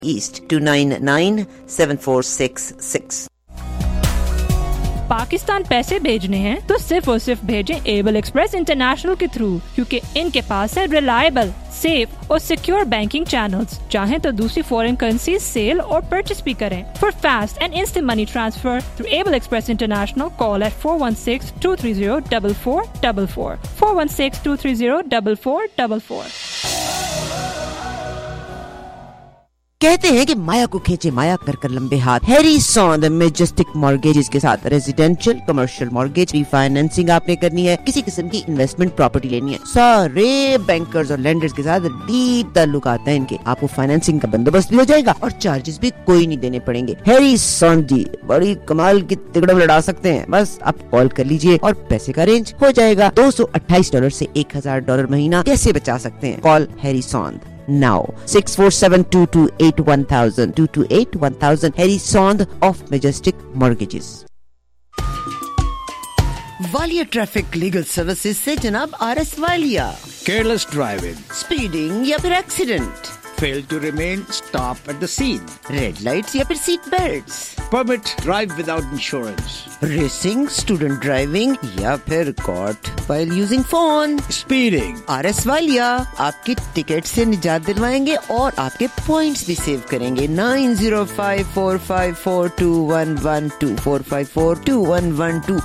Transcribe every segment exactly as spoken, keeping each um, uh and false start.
East two nine nine seven four six six. Pakistan पैसे भेजने हैं तो सिर्फ और सिर्फ भेजें एबल एक्सप्रेस इंटरनेशनल के थ्रू, क्योंकि इनके पास है रिलायबल, सेफ और सिक्योर बैंकिंग चैनल्स। चाहें तो दूसरी फॉरेन करेंसी सेल और परचेस भी करें। For fast and instant money transfer through Able Express International call at four one six two three zero four four four four four one six two three zero four four four four. कहते हैं कि माया को खींचे माया कर कर लंबे हाथ। Harry Sond the Majestic Mortgages के साथ रेजिडेंशियल कमर्शियल मॉर्गेज रिफाइनेंसिंग आपने करनी है, किसी किस्म की इन्वेस्टमेंट प्रॉपर्टी लेनी है, सारे बैंकर्स और लेंडर्स के साथ डीप ताल्लुकात हैं इनके। आपको फाइनेंसिंग का बंदोबस्त भी हो जाएगा और चार्जेस भी कोई नहीं देने पड़ेंगे। हैरी सॉन जी बड़ी कमाल की तिगड़म लड़ा सकते हैं। बस आप कॉल कर लीजिए और पैसे का अरेंज हो जाएगा। दो सौ अट्ठाईस डॉलर से एक हजार डॉलर महीना कैसे बचा सकते हैं? Call Harry Sond now six four seven two two eight one thousand two two eight one thousand. Harry Sond of Majestic Mortgages. Walia traffic legal services से Janab R S Walia. Careless driving, speeding या फिर accident, fail to remain, stop at the scene, red lights या फिर seat belts, permit drive without insurance, racing, student driving या फिर caught while using phone, speeding. R S Walia आपकी ticket से निजात दिलवाएंगे और आपके पॉइंट्स भी सेव करेंगे। nine zero five four five four two one one two four five four two one one two.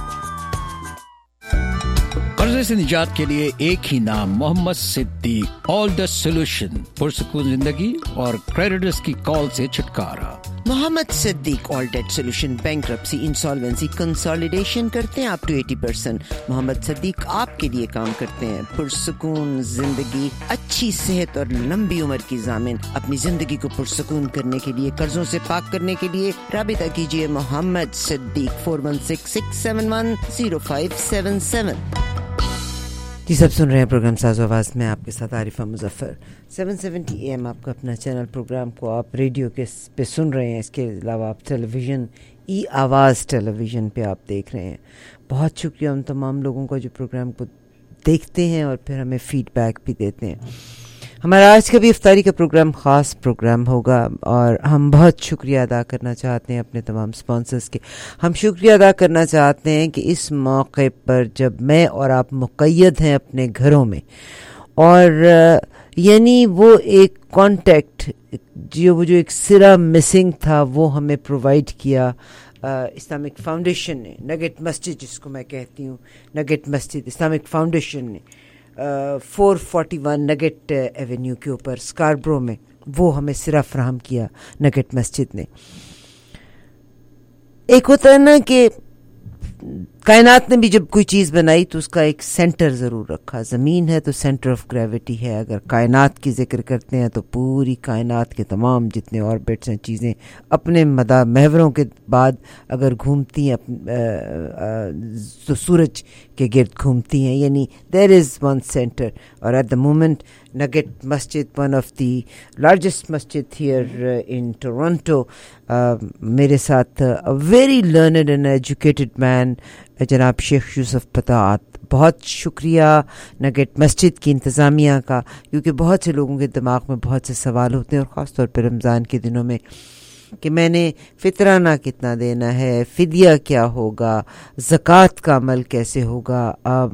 कर्जे से निजात के लिए एक ही नाम, Mohammed Siddique. All the solution, पुरसुकून जिंदगी और क्रेडिटर्स की कॉल से छुटकारा। Mohammed Siddique all debt solution, bankruptcy, insolvency, consolidation करते हैं अप टू eighty percent। मोहम्मद सिद्दीक आपके लिए काम करते हैं। पुरसुकून जिंदगी, अच्छी सेहत और लंबी उम्र की ज़ामिन। अपनी जिंदगी को पुरसुकून करने के लिए, कर्जों से पाक करने के लिए राबिता कीजिए Mohammad Siddique four one six six seven one zero five seven seven. जी सब सुन रहे हैं प्रोग्राम साज़ो आवाज़ में, आपके साथ Arifa Muzaffar. seven seventy A M आपका अपना चैनल। प्रोग्राम को आप रेडियो के पे सुन रहे हैं, इसके अलावा आप टेलीविज़न ई आवाज़ टेलीविज़न पे आप देख रहे हैं। बहुत शुक्रिया उन तमाम लोगों का जो प्रोग्राम को देखते हैं और फिर हमें फ़ीडबैक भी देते हैं। हमारा आज का भी इफ्तारी का प्रोग्राम ख़ास प्रोग्राम होगा और हम बहुत शुक्रिया अदा करना चाहते हैं अपने तमाम स्पॉन्सर्स के। हम शुक्रिया अदा करना चाहते हैं कि इस मौके पर जब मैं और आप मुक़य्यद हैं अपने घरों में, और यानी वो एक कांटेक्ट जो वो जो एक सिरा मिसिंग था वो हमें प्रोवाइड किया इस्लामिक फाउंडेशन ने, नगेट मस्जिद जिसको मैं कहती हूँ, नगेट मस्जिद इस्लामिक फाउंडेशन ने four forty one Nugget avenue के ऊपर स्कारब्रो में, वो हमें सिरा फराहम किया नगेट मस्जिद ने। एक होता है ना कि कायनात ने भी जब कोई चीज़ बनाई तो उसका एक सेंटर ज़रूर रखा। ज़मीन है तो सेंटर ऑफ ग्रेविटी है। अगर कायनात की जिक्र करते हैं तो पूरी कायनात के तमाम जितने ऑर्बिट्स हैं, चीज़ें अपने मदा महवरों के बाद अगर घूमती हैं तो सूरज के गिर्द घूमती हैं, यानी देयर इज़ वन सेंटर। और at the moment Nugget Masjid, one of the largest masjid here in Toronto, मेरे साथ a very learned and educated man Janab Sheikh Yusuf पतात। बहुत शुक्रिया नगेट मस्जिद की इंतज़ामिया का, क्योंकि बहुत से लोगों के दिमाग में बहुत से सवाल होते हैं, और ख़ास तौर पर रमज़ान के दिनों में, कि मैंने फ़ितराना कितना देना है, फ़िदिया क्या होगा, ज़कात का अमल कैसे होगा, आ, आ,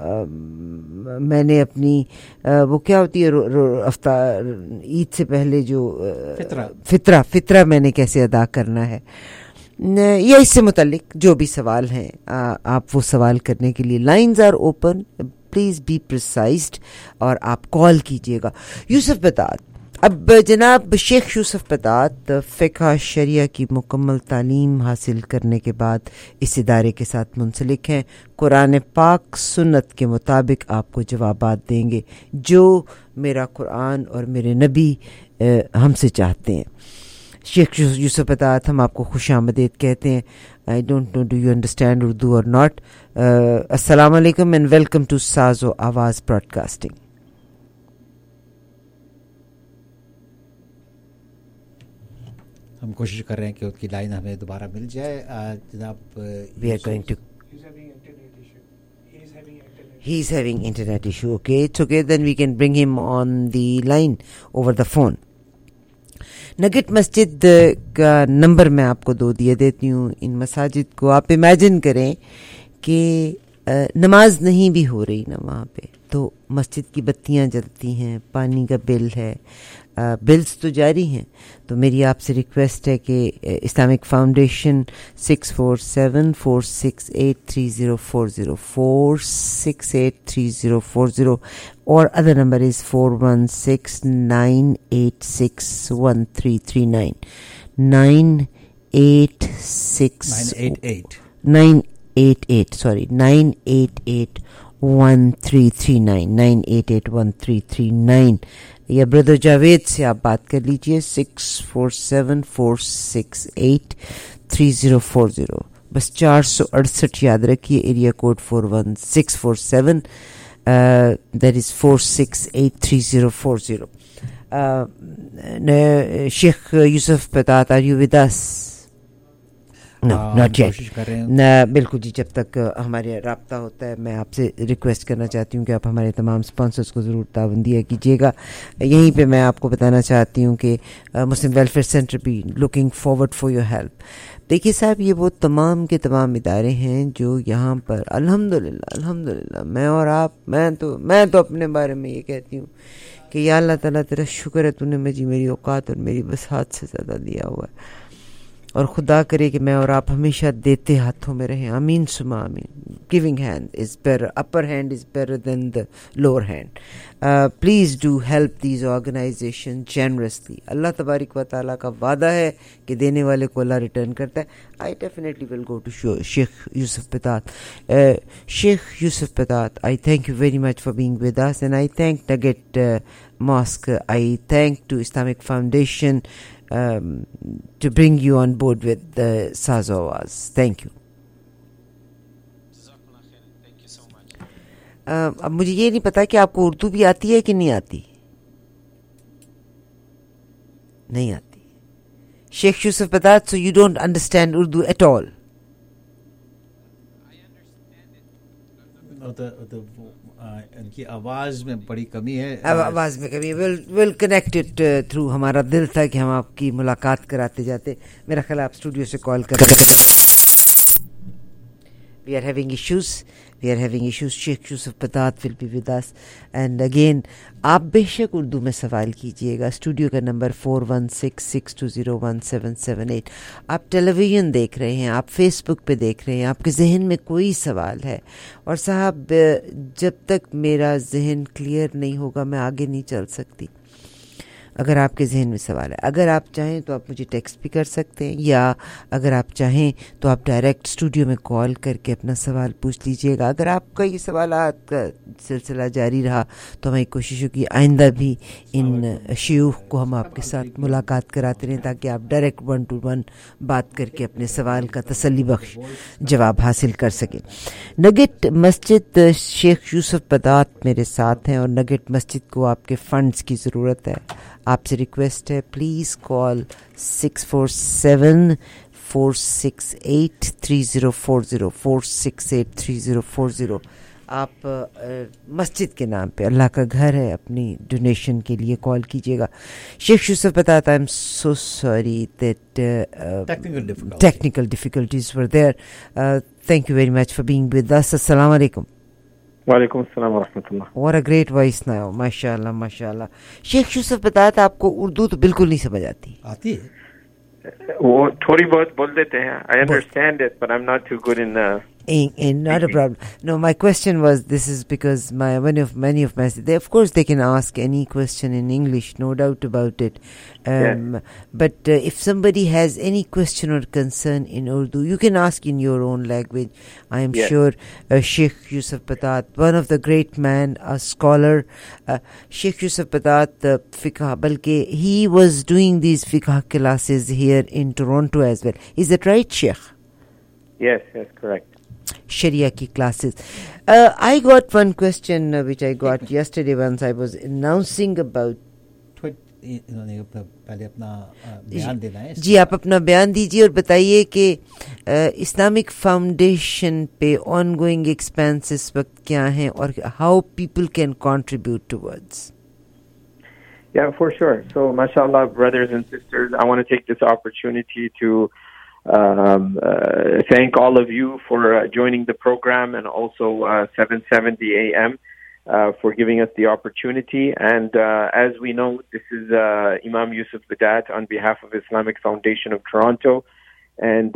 मैंने अपनी आ, वो क्या होती है अफ्तार ईद से पहले जो फितरा फितरा फितरा मैंने कैसे अदा करना है, या इससे मुतल्लिक जो भी सवाल हैं, आ, आप वो सवाल करने के लिए lines are open, please be precised और आप कॉल कीजिएगा। यूसुफ पतात, अब जनाब शेख यूसुफ पतात फ़िक़्ह शरिया की मुकम्मल तालीम हासिल करने के बाद इस इदारे के साथ मुंसलिक हैं। कुरान पाक सुन्नत के मुताबिक आपको जवाबात देंगे जो मेरा कुरान और मेरे नबी हमसे चाहते हैं। शेख यूसुफ पतात, हम आपको खुश आमदीद कहते हैं। I don't know do you understand Urdu or not. अस्सलाम वालेकुम एंड वेलकम टू साज़ो आवाज़ ब्रॉडकास्टिंग। हम कोशिश कर रहे हैं कि उसकी लाइन हमें दोबारा मिल जाए। Janab we are going to he is having internet issue. Okay, it's okay, then we can bring him on the line over the phone. Nugget Masjid का नंबर मैं आपको दो दिए देती हूँ. इन मसाजिद को आप इमेजिन करें कि नमाज नहीं भी हो रही ना वहाँ पे, तो मस्जिद की बत्तियाँ जलती हैं, पानी का बिल है, बिल्स तो जारी हैं. तो मेरी आपसे रिक्वेस्ट है कि Islamic foundation six four seven four six eight three zero four zero four six eight three zero four zero और other number is four one six nine eight six one three three nine nine eight six nine eight eight nine eight eight sorry nine eight eight one three three nine nine eight eight one three three nine या brother Javed से आप बात कर लीजिए six four seven four six eight three zero four zero. बस चार सौ अड़सठ याद रखिए, area code four one six four seven, that is four six eight three zero four zero. Sheikh Yusuf Badat, are you with us? No not yet. बिल्कुल जी, जब तक हमारे राब्ता होता है मैं आपसे रिक्वेस्ट करना चाहती हूँ कि आप हमारे तमाम स्पॉन्सर्स को ज़रूर ताबंदिया कीजिएगा. यहीं पे मैं आपको बताना चाहती हूँ कि मुस्लिम वेलफेयर सेंटर भी looking forward for your help. देखिए साहब, ये वो तमाम के तमाम इदारे हैं जो यहाँ पर अल्हम्दुलिल्लाह अल्हम्दुलिल्लाह मैं और आप मैं तो मैं तो अपने बारे में ये कहती हूँ कि या अल्लाह ताला तेरा शुक्र है, तूने मुझे मेरी औकात और मेरी बसात से ज़्यादा दिया हुआ है, और खुदा करे कि मैं और आप हमेशा देते हाथों में रहें. आमीन सुमा आमीन. Giving hand is better, upper hand is better than the lower hand. Please do help these organization generously. Allah तबारक व तआला का वादा है कि देने वाले को अल्लाह रिटर्न करता है. I definitely will go to Sheikh Yusuf Badat. Sheikh Yusuf Badat, I thank you very much for being with us and I thank Nugget mosque. I thank to Islamic Foundation Um, to bring you on board with the Saz Awaz. Thank you. Uh, अब मुझे ये नहीं पता कि आपको उर्दू भी आती है कि नहीं आती. नहीं आती. Sheikh Yusuf Patat, so you don't understand Urdu at all. the, the, इनकी आवाज़ में बड़ी कमी है. आवाज़ में कमी. Will will connect it through. हमारा दिल था कि हम आपकी मुलाकात कराते जाते. मेरा ख्याल आप स्टूडियो से कॉल कर. We are having issues we are having issues. Sheikh Yusuf Patat will be with us. And again, आप बेशक उर्दू में सवाल कीजिएगा. स्टूडियो का number four one six six two zero one seven seven eight. आप television देख रहे हैं, आप फेसबुक पे देख रहे हैं, आपके जहन में कोई सवाल है, और साहब जब तक मेरा जहन क्लियर नहीं होगा मैं आगे नहीं चल सकती. अगर आपके जहन में सवाल है, अगर आप चाहें तो आप मुझे टेक्स्ट भी कर सकते हैं, या अगर आप चाहें तो आप डायरेक्ट स्टूडियो में कॉल करके अपना सवाल पूछ लीजिएगा. अगर आपका ये सवालात का सिलसिला जारी रहा तो हमारी कोशिश होगी आइंदा भी इन शयूख को हम आपके साथ मुलाकात कराते रहें, ताकि आप डायरेक्ट वन टू वन बात करके अपने सवाल का तसल्ली बख्श जवाब हासिल कर सकें. नगेट मस्जिद शेख यूसुफ पतात मेरे साथ हैं, और नगेट मस्जिद को आपके फ़ंड्स की ज़रूरत है. आपसे रिक्वेस्ट है, please call six four seven four six eight three zero four zero four six eight three zero four zero. आप आ, मस्जिद के नाम पे, अल्लाह का घर है, अपनी डोनेशन के लिए कॉल कीजिएगा. Sheikh Yusuf Badat, I am so sorry that technical difficulties were there. Thank you very much for being with us. अस्सलाम वालेकुम. वालेकुम अस्सलाम व रहमतुल्लाह. What a great voice now, माशाल्लाह माशाल्लाह. शेख यूसुफ पतात, आपको उर्दू तो बिल्कुल नहीं समझ आती? आती है, वो थोड़ी बहुत बोल देते हैं. I understand it, but I'm not too good in the In, in, not a problem. No, my question was, this is because my many of many of my they, of course they can ask any question in English, no doubt about it. Um, yeah. But uh, if somebody has any question or concern in Urdu, you can ask in your own language. I am yeah. sure uh, Sheikh Yusuf Patat, one of the great man, a scholar, uh, Sheikh Yusuf Patat, the uh, fiqh, balki he was doing these fiqh classes here in Toronto as well. Is that right, Sheikh? Yes, yes, correct. Sharia ki classes. Uh, I got one question uh, which I got yesterday once I was announcing about. पहले अपना बयान देना है. जी, आप अपना बयान दीजिए और बताइए कि इस्लामिक फाउंडेशन पे ऑन गोइंग एक्सपेंसेस वक्त क्या हैं और how people can contribute towards. Yeah, for sure. So, mashallah, brothers and sisters, I want to take this opportunity to um, uh, thank all of you for uh, joining the program, and also uh, seven seventy A M uh, for giving us the opportunity. And uh, as we know, this is uh, Imam Yusuf Badat on behalf of Islamic Foundation of Toronto. And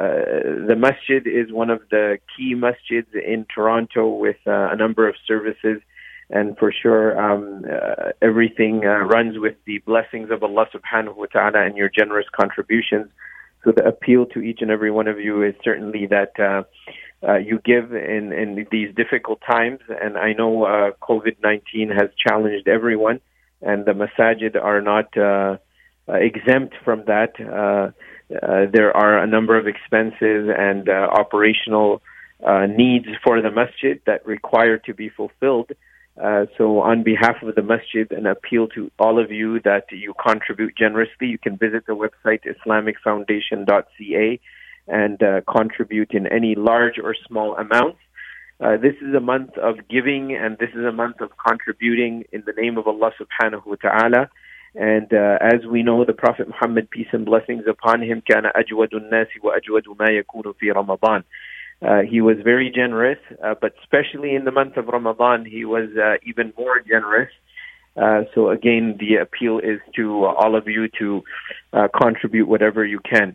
uh, the masjid is one of the key masjids in Toronto with uh, a number of services. And for sure, um, uh, everything uh, runs with the blessings of Allah subhanahu wa ta'ala and your generous contributions. So the appeal to each and every one of you is certainly that uh, uh, you give in, in these difficult times. And I know uh, COVID nineteen has challenged everyone, and the masajid are not uh, uh, exempt from that. Uh, uh, there are a number of expenses and uh, operational uh, needs for the masjid that require to be fulfilled. Uh, so on behalf of the masjid, an appeal to all of you that you contribute generously. You can visit the website islamic foundation dot c a and uh, contribute in any large or small amounts. Uh, this is a month of giving, and this is a month of contributing in the name of Allah subhanahu wa ta'ala. And uh, as we know, the Prophet Muhammad, peace and blessings upon him, كان أجود الناس وأجود ما يكون في رمضان. Uh, he was very generous, uh, but especially in the month of Ramadan, he was uh, even more generous. Uh, so again, the appeal is to all of you to uh, contribute whatever you can.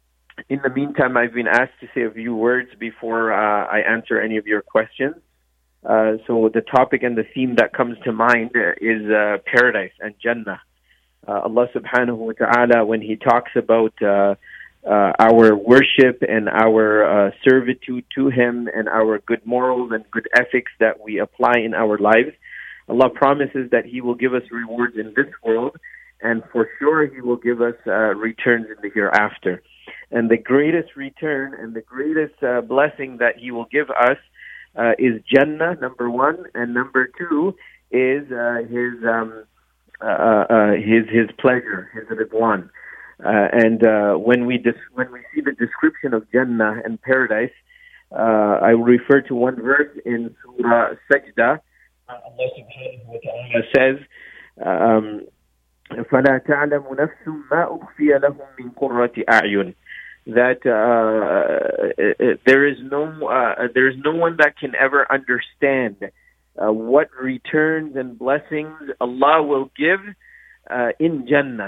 In the meantime, I've been asked to say a few words before uh, I answer any of your questions. Uh, so the topic and the theme that comes to mind is uh, paradise and Jannah. Uh, Allah subhanahu wa ta'ala, when he talks about uh, Uh, our worship and our uh, servitude to Him and our good morals and good ethics that we apply in our lives, Allah promises that He will give us rewards in this world, and for sure He will give us uh, returns in the hereafter. And the greatest return and the greatest uh, blessing that He will give us uh, is Jannah, number one, and number two is uh, His um, uh, uh, His His pleasure, His Ridwan. Uh, and uh, when we dis- when we see the description of Jannah and paradise, uh, I will refer to one verse in Surah Sajda. Allah subhanahu wa ta'ala says, um, فَلَا تَعْلَمُ نَفْسٌ مَا أُخْفِيَ لَهُم مِّن قُرَّةِ أَعْيُنٍ. That uh, there is no uh, there is no one that can ever understand uh, what returns and blessings Allah will give uh, in Jannah.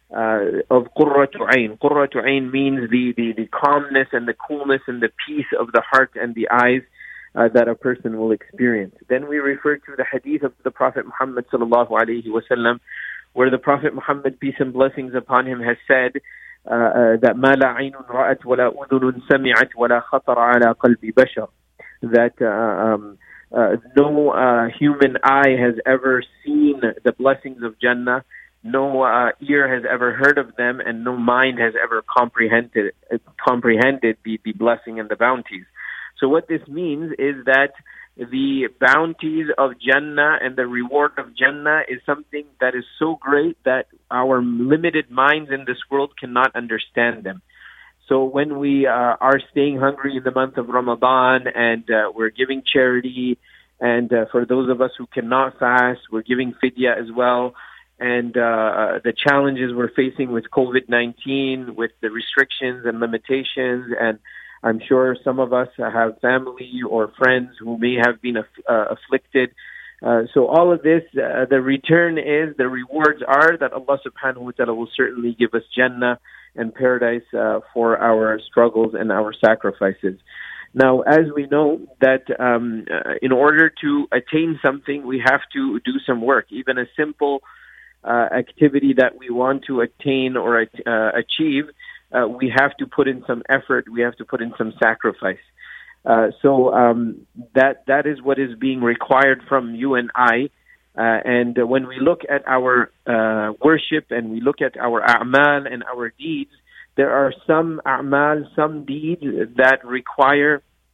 Uh, of Qurratu Ayn. Qurratu Ayn means the, the, the calmness and the coolness and the peace of the heart and the eyes uh, that a person will experience. Then we refer to the hadith of the Prophet Muhammad sallallahu alayhi wa sallam, where the Prophet Muhammad, peace and blessings upon him, has said uh, uh, that مَا لَا عَيْنٌ رَأَتْ وَلَا أُذُنٌ سَمِعَتْ وَلَا خَطَرَ عَلَى قَلْبِ بَشَرٍ. That uh, um, uh, no uh, human eye has ever seen the blessings of Jannah, no uh, ear has ever heard of them, and no mind has ever comprehended uh, comprehended the, the blessing and the bounties. So what this means is that the bounties of Jannah and the reward of Jannah is something that is so great that our limited minds in this world cannot understand them. So when we uh, are staying hungry in the month of Ramadan, and uh, we're giving charity, and uh, for those of us who cannot fast, we're giving fidya as well. And uh, the challenges we're facing with COVID nineteen, with the restrictions and limitations, and I'm sure some of us have family or friends who may have been aff- uh, afflicted. Uh, so all of this, uh, the return is, the rewards are that Allah subhanahu wa ta'ala will certainly give us Jannah and paradise uh, for our struggles and our sacrifices. Now, as we know that um, uh, in order to attain something, we have to do some work, even a simple Uh, activity that we want to attain or uh, achieve, uh, we have to put in some effort, we have to put in some sacrifice. Uh, so um, that that is what is being required from you and I. Uh, and uh, when we look at our uh, worship and we look at our a'mal and our deeds, there are some a'mal, some deeds that require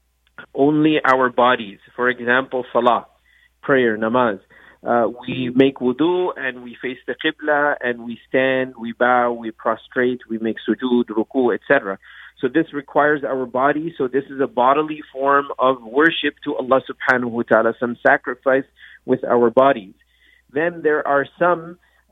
only our bodies. For example, salah, prayer, namaz. Uh, we make wudu and we face the qibla and we stand, we bow, we prostrate, we make sujood, ruku, et cetera. So this requires our body. So this is a bodily form of worship to Allah subhanahu wa ta'ala, some sacrifice with our bodies. Then there are some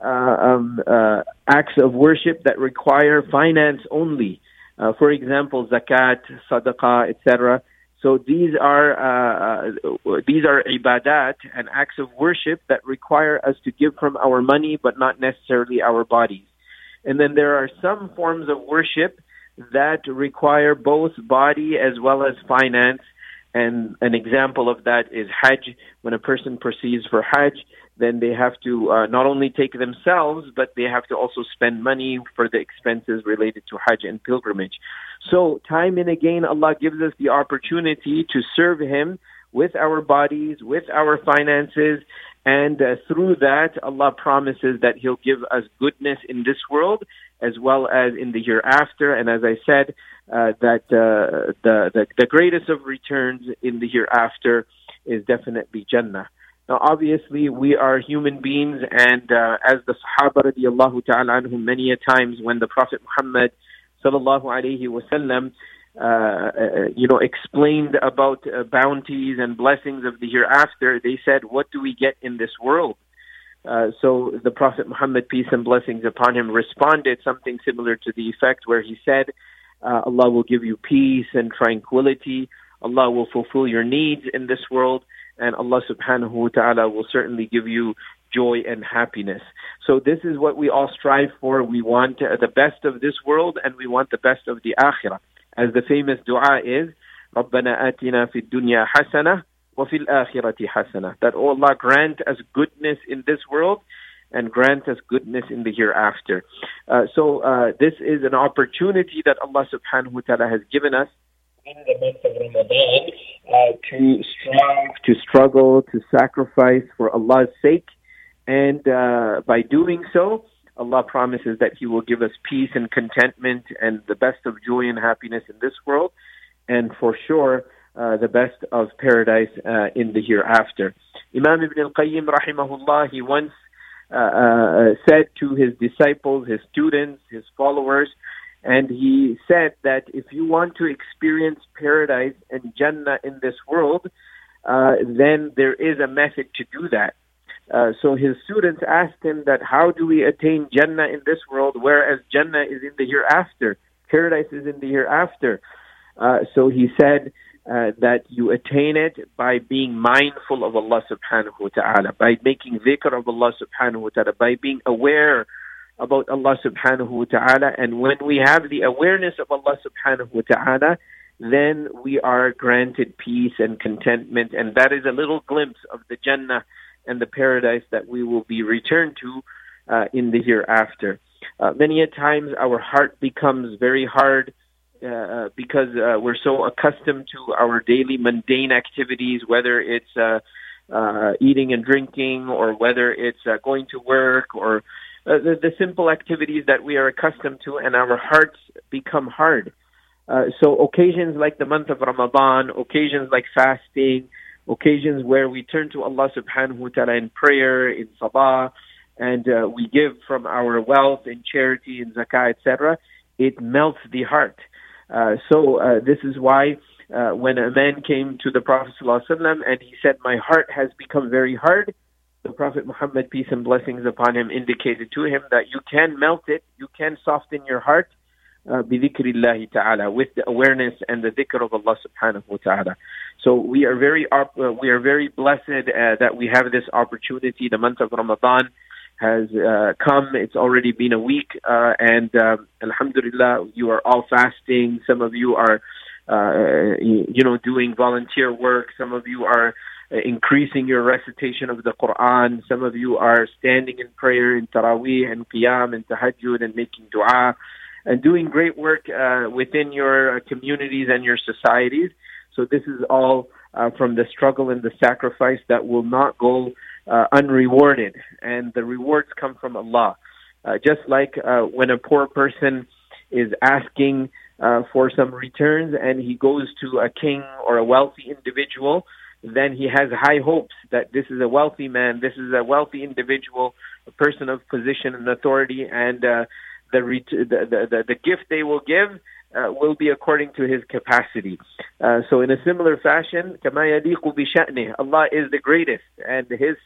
uh, um, uh, acts of worship that require finance only. Uh, for example, zakat, sadaqah, et cetera. So these are uh, uh, these are ibadat and acts of worship that require us to give from our money, but not necessarily our bodies. And then there are some forms of worship that require both body as well as finance. And an example of that is Hajj. When a person proceeds for Hajj, then they have to uh, not only take themselves, but they have to also spend money for the expenses related to Hajj and pilgrimage. So time and again, Allah gives us the opportunity to serve Him with our bodies, with our finances, and uh, through that, Allah promises that He'll give us goodness in this world as well as in the hereafter. And as I said, uh, that uh, the, the the greatest of returns in the hereafter is definitely Jannah. Now, obviously, we are human beings, and uh, as the Sahaba radiallahu ta'ala anhum, many a times when the Prophet Muhammad sallallahu alayhi wasallam Uh, uh, you know, explained about uh, bounties and blessings of the hereafter, they said, what do we get in this world? Uh, so the Prophet Muhammad, peace and blessings upon him, responded something similar to the effect where he said, uh, Allah will give you peace and tranquility, Allah will fulfill your needs in this world, and Allah subhanahu wa ta'ala will certainly give you joy and happiness. So this is what we all strive for. We want uh, the best of this world, and we want the best of the akhirah. As the famous dua is, رَبَّنَا آتِنَا فِي الدُّنْيَا حَسَنَةً وَفِي الْآخِرَةِ حَسَنَةً. That, oh Allah, grant us goodness in this world and grant us goodness in the hereafter. Uh, so uh, this is an opportunity that Allah subhanahu wa ta'ala has given us in the month of Ramadan uh, to strive, to struggle, to sacrifice for Allah's sake. And uh, by doing so, Allah promises that He will give us peace and contentment and the best of joy and happiness in this world, and for sure, uh, the best of paradise uh, in the hereafter. Imam Ibn al-Qayyim, rahimahullah, he once uh, uh, said to his disciples, his students, his followers, and he said that if you want to experience paradise and Jannah in this world, uh, then there is a method to do that. Uh, so his students asked him that how do we attain Jannah in this world, whereas Jannah is in the hereafter, paradise is in the hereafter. Uh, so he said uh, that you attain it by being mindful of Allah subhanahu wa ta'ala, by making dhikr of Allah subhanahu wa ta'ala, by being aware about Allah subhanahu wa ta'ala. And when we have the awareness of Allah subhanahu wa ta'ala, then we are granted peace and contentment. And that is a little glimpse of the Jannah and the paradise that we will be returned to uh, in the hereafter. Uh, many a times our heart becomes very hard uh, because uh, we're so accustomed to our daily mundane activities, whether it's uh, uh, eating and drinking, or whether it's uh, going to work, or uh, the, the simple activities that we are accustomed to, and our hearts become hard. Uh, so occasions like the month of Ramadan, occasions like fasting, occasions where we turn to Allah subhanahu wa ta'ala in prayer, in sabah, and uh, we give from our wealth in charity, in zakah, et cetera, it melts the heart. Uh, so uh, this is why uh, when a man came to the Prophet ﷺ and he said, my heart has become very hard, the Prophet Muhammad, peace and blessings upon him, indicated to him that you can melt it, you can soften your heart, Uh, bidhikrillahi ta'ala, with the awareness and the dhikr of Allah subhanahu wa ta'ala. So we are very uh, we are very blessed uh, that we have this opportunity. The month of Ramadan has uh, come. It's already been a week, uh, and um, alhamdulillah, you are all fasting. Some of you are uh, you know doing volunteer work. Some of you are uh, increasing your recitation of the Quran. Some of you are standing in prayer in Taraweeh and Qiyam and Tahajjud and making dua, and doing great work uh, within your uh, communities and your societies. So this is all uh, from the struggle and the sacrifice that will not go uh, unrewarded. And the rewards come from Allah. Uh, just like uh, when a poor person is asking uh, for some returns and he goes to a king or a wealthy individual, then he has high hopes that this is a wealthy man, this is a wealthy individual, a person of position and authority, and uh, The, the, the, the gift they will give uh, will be according to his capacity. Uh, so in a similar fashion, كَمَا يَلِيقُ بِشَأْنِهِ, Allah is the greatest, and his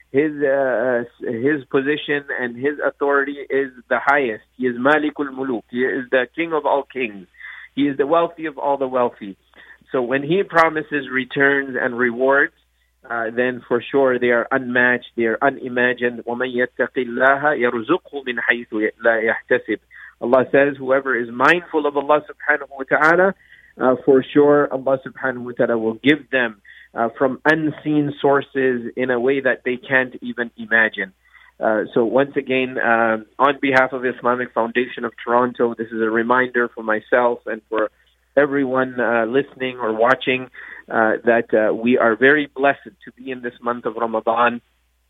his uh, his position and his authority is the highest. He is Malikul Muluk. He is the king of all kings. He is the wealthy of all the wealthy. So when he promises returns and rewards, uh, then for sure they are unmatched, they are unimagined. وَمَنْ يَتَّقِ اللَّهَ يَرْزُقْهُ مِنْ حَيْثُ لَا يَحْتَسِبُ. Allah says, whoever is mindful of Allah subhanahu wa ta'ala, uh, for sure Allah subhanahu wa ta'ala will give them uh, from unseen sources in a way that they can't even imagine. Uh, so once again, uh, on behalf of Islamic Foundation of Toronto, this is a reminder for myself and for everyone uh, listening or watching uh, that uh, we are very blessed to be in this month of Ramadan,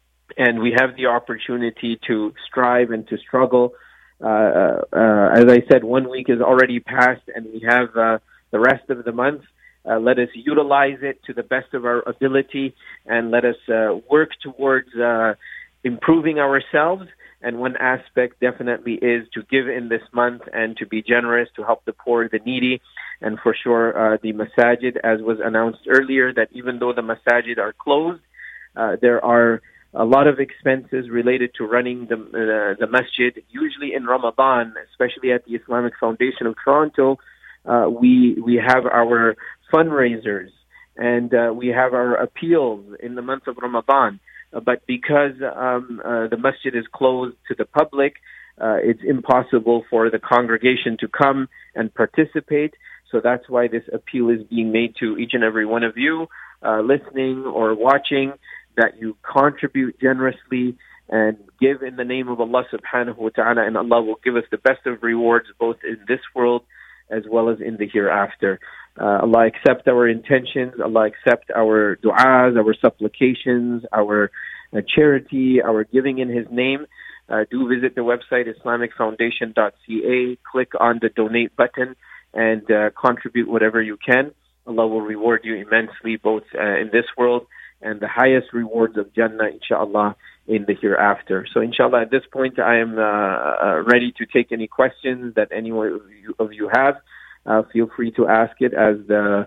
and we have the opportunity to strive and to struggle. Uh, uh, as I said, one week is already passed, and we have uh, the rest of the month. Uh, let us utilize it to the best of our ability, and let us uh, work towards uh, improving ourselves. And one aspect definitely is to give in this month and to be generous, to help the poor, the needy. And for sure, uh, the masajid, as was announced earlier, that even though the masajid are closed, uh, there are a lot of expenses related to running the uh, the masjid. Usually in Ramadan, especially at the Islamic Foundation of Toronto, uh, we we have our fundraisers and uh, we have our appeals in the month of Ramadan. Uh, but because um, uh, the masjid is closed to the public, uh, it's impossible for the congregation to come and participate. So that's why this appeal is being made to each and every one of you uh, listening or watching, that you contribute generously and give in the name of Allah subhanahu wa ta'ala, and Allah will give us the best of rewards both in this world as well as in the hereafter. Uh, Allah accept our intentions, Allah accept our du'as, our supplications, our uh, charity, our giving in His name. Uh, do visit the website islamic foundation dot c a, click on the donate button and uh, contribute whatever you can. Allah will reward you immensely both uh, in this world and the highest rewards of Jannah, inshallah, in the hereafter. So, inshallah, at this point, I am uh, uh, ready to take any questions that any of you, of you have. Uh, feel free to ask it as the,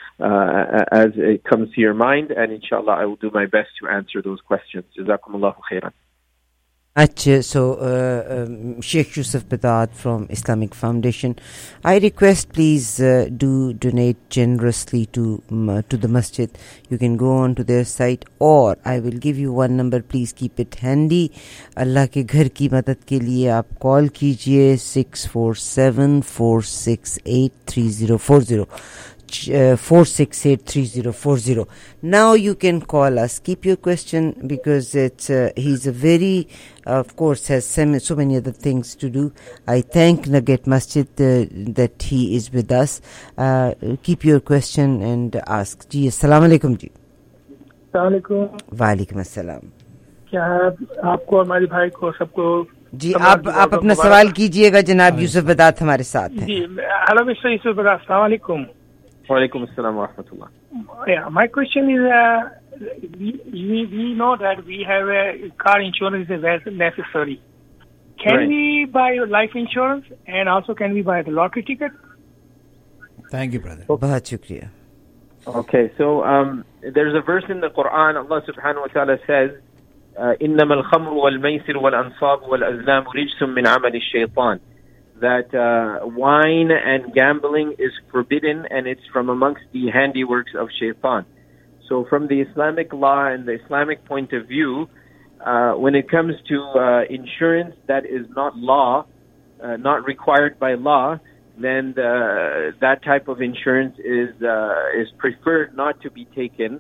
uh, as it comes to your mind, and inshallah, I will do my best to answer those questions. Jazakumullahu khairan. Achha, so uh, um, Sheikh Yusuf Badad from Islamic Foundation, I request please uh, do donate generously to um, to the masjid. You can go on to their site, or I will give you one number. Please keep it handy. Allah ke ghar ki madad ke liye aap call kijiye six four seven, four six eight, three zero four zero. Uh, four six eight, three zero four zero. Now you can call us. Keep your question, because it's uh, he's a very, uh, of course, has some, so many other things to do. I thank Nugget Masjid uh, that he is with us. Uh, keep your question and ask. Ji, assalamu alaikum ji. Assalamu alaikum. Wa alaikum assalam. क्या आपको हमारे भाई को सबको जी आप आप अपना सवाल कीजिएगा जनाब यूसुफ बदात हमारे साथ हैं. जी हेलो मिस्टर यूसुफ बदात, अस्सलाम वालेकुम. Walaikum assalam wa rahmatullah. Yeah, my question is, uh, we, we we know that we have a car insurance is very necessary. Can Right. we buy life insurance, and also can we buy the lottery ticket? Thank you, brother. बहुत शुक्रिया. Okay, so um, there's a verse in the Quran, Allah subhanahu wa ta'ala says, uh, إِنَّمَا الْخَمْرُ وَالْمَيْسِرُ وَالْأَنصَابُ وَالْأَزْلَامُ رِجْسٌ مِّنْ عَمَلِ الشَّيْطَانِ, that uh, wine and gambling is forbidden and it's from amongst the handiworks of shaitan. So from the Islamic law and the Islamic point of view, uh, when it comes to uh, insurance that is not law, uh, not required by law, then the, that type of insurance is uh, is preferred not to be taken.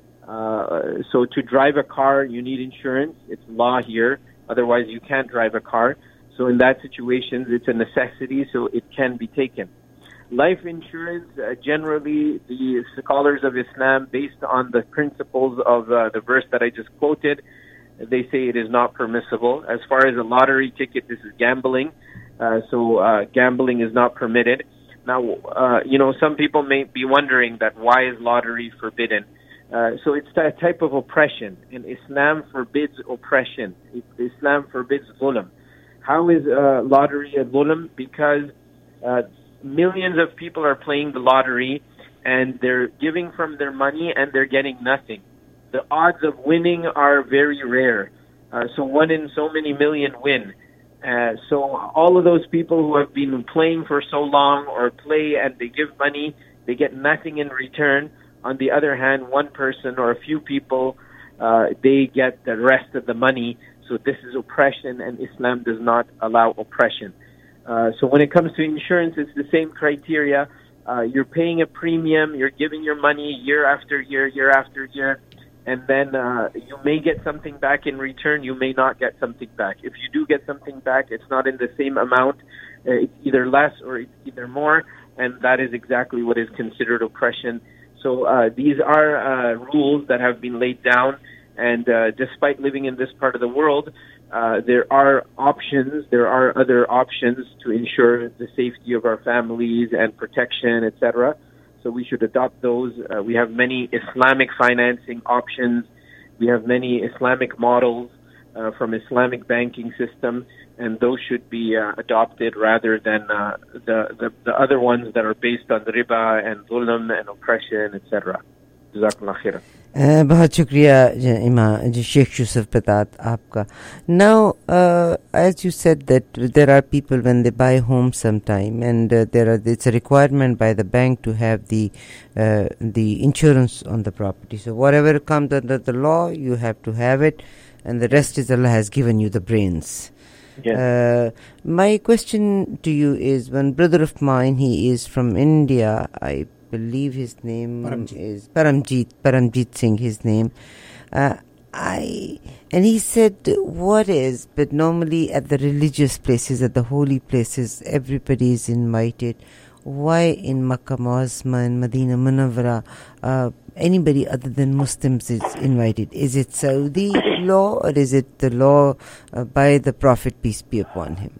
Uh, so to drive a car, you need insurance. It's law here. Otherwise, you can't drive a car. So in that situation, it's a necessity, so it can be taken. Life insurance, uh, generally, the scholars of Islam, based on the principles of uh, the verse that I just quoted, they say it is not permissible. As far as a lottery ticket, this is gambling. Uh, so uh, gambling is not permitted. Now, uh, you know, some people may be wondering that why is lottery forbidden? Uh, so it's a type of oppression, and Islam forbids oppression. Islam forbids zulm. How is uh, lottery a zulm? Because uh, millions of people are playing the lottery, and they're giving from their money, and they're getting nothing. the odds of winning are very rare. Uh, so one in so many million win. Uh, so all of those people who have been playing for so long or play and they give money, they get nothing in return. On the other hand, one person or a few people, uh, they get the rest of the money. So this is oppression, and Islam does not allow oppression. Uh, so when it comes to insurance, it's the same criteria. Uh, you're paying a premium, you're giving your money year after year, year after year, and then uh, you may get something back in return, you may not get something back. If you do get something back, it's not in the same amount. Uh, it's either less or it's either more, and that is exactly what is considered oppression. So uh, these are uh, rules that have been laid down, and uh, despite living in this part of the world, uh, there are options, there are other options to ensure the safety of our families and protection, et cetera. So we should adopt those. Uh, we have many Islamic financing options. We have many Islamic models uh, from Islamic banking system, and those should be uh, adopted rather than uh, the, the the other ones that are based on riba and zulm and oppression, et cetera. Jazakallah khairan. बहुत शुक्रिया इमाम Sheikh Yusuf Patat आपका. Now, uh, as you said that there are people when they buy homes sometime, and uh, there are it's a requirement by the bank to have the uh, the insurance on the property. So whatever comes under the law, you have to have it, and the rest is Allah has given you the brains. Yes. Uh, my question to you is, one brother of mine, he is from India, I believe his name Paramjit. is Paramjit, Paramjit Singh, his name. Uh, I and he said, what is, but normally at the religious places, at the holy places, everybody is invited. Why in Makkah, Muazzama and Medina Munawwara, uh, anybody other than Muslims is invited? Is it Saudi law, or is it the law uh, by the Prophet, peace be upon him?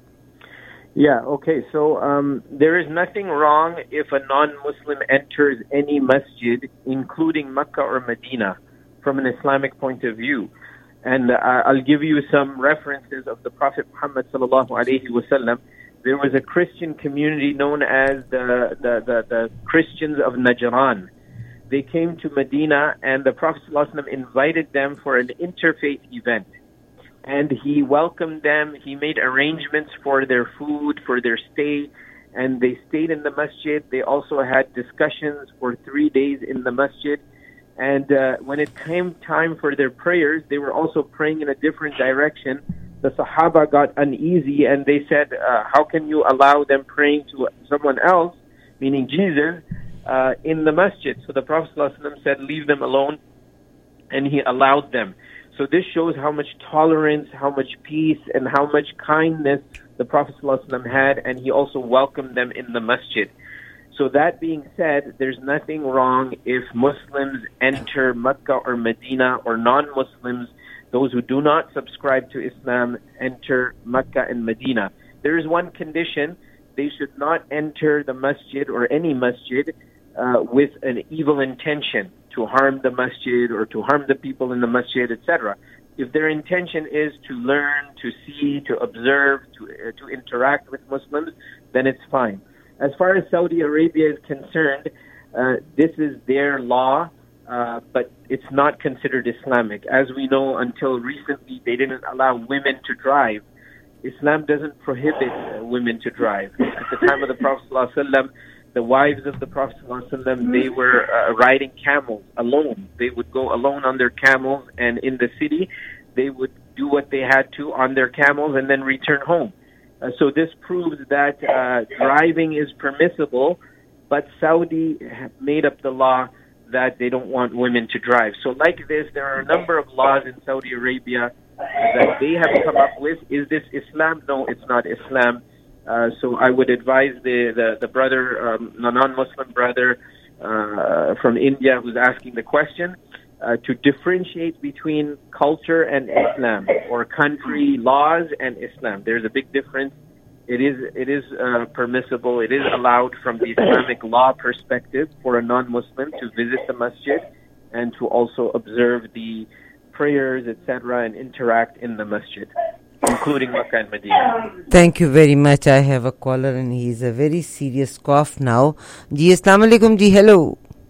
Yeah, okay, so um, there is nothing wrong if a non-Muslim enters any masjid, including Mecca or Medina, from an Islamic point of view. And uh, I'll give you some references of the Prophet Muhammad sallallahu alaihi wasallam. There was a Christian community known as the, the, the, the Christians of Najran. They came to Medina, and the Prophet sallallahu alaihi wasallam invited them for an interfaith event. And he welcomed them, he made arrangements for their food, for their stay, and they stayed in the masjid. They also had discussions for three days in the masjid. And uh, when it came time for their prayers, they were also praying in a different direction. The Sahaba got uneasy, and they said, uh, how can you allow them praying to someone else, meaning Jesus, uh, in the masjid? So the Prophet ﷺ said, leave them alone, and he allowed them. So this shows how much tolerance, how much peace, and how much kindness the Prophet ﷺ had, and he also welcomed them in the masjid. So that being said, there's nothing wrong if Muslims enter Mecca or Medina, or non-Muslims, those who do not subscribe to Islam, enter Mecca and Medina. There is one condition: they should not enter the masjid or any masjid uh, with an evil intention, to harm the masjid or to harm the people in the masjid, et cetera. If their intention is to learn, to see, to observe, to uh, to interact with Muslims, then it's fine. As far as Saudi Arabia is concerned, uh, this is their law, uh, but it's not considered Islamic. As we know, until recently, they didn't allow women to drive. Islam doesn't prohibit uh, women to drive. At the time of the Prophet ﷺ, the wives of the Prophet ﷺ, they were uh, riding camels alone. They would go alone on their camels, and in the city, they would do what they had to on their camels and then return home. Uh, so this proves that uh, driving is permissible, but Saudi made up the law that they don't want women to drive. So like this, there are a number of laws in Saudi Arabia that they have come up with. Is this Islam? No, it's not Islam. Uh, so I would advise the, the, the brother, um, the non-Muslim brother uh, from India who's asking the question, uh, to differentiate between culture and Islam, or country laws and Islam. There's a big difference. It is it is uh, permissible, it is allowed from the Islamic law perspective for a non-Muslim to visit the masjid and to also observe the prayers, et cetera, and interact in the masjid, including Makkah and Medina. Thank you very much. I have a caller, and he's a very serious cough now. Ji, Assalamu alaikum ji, hello.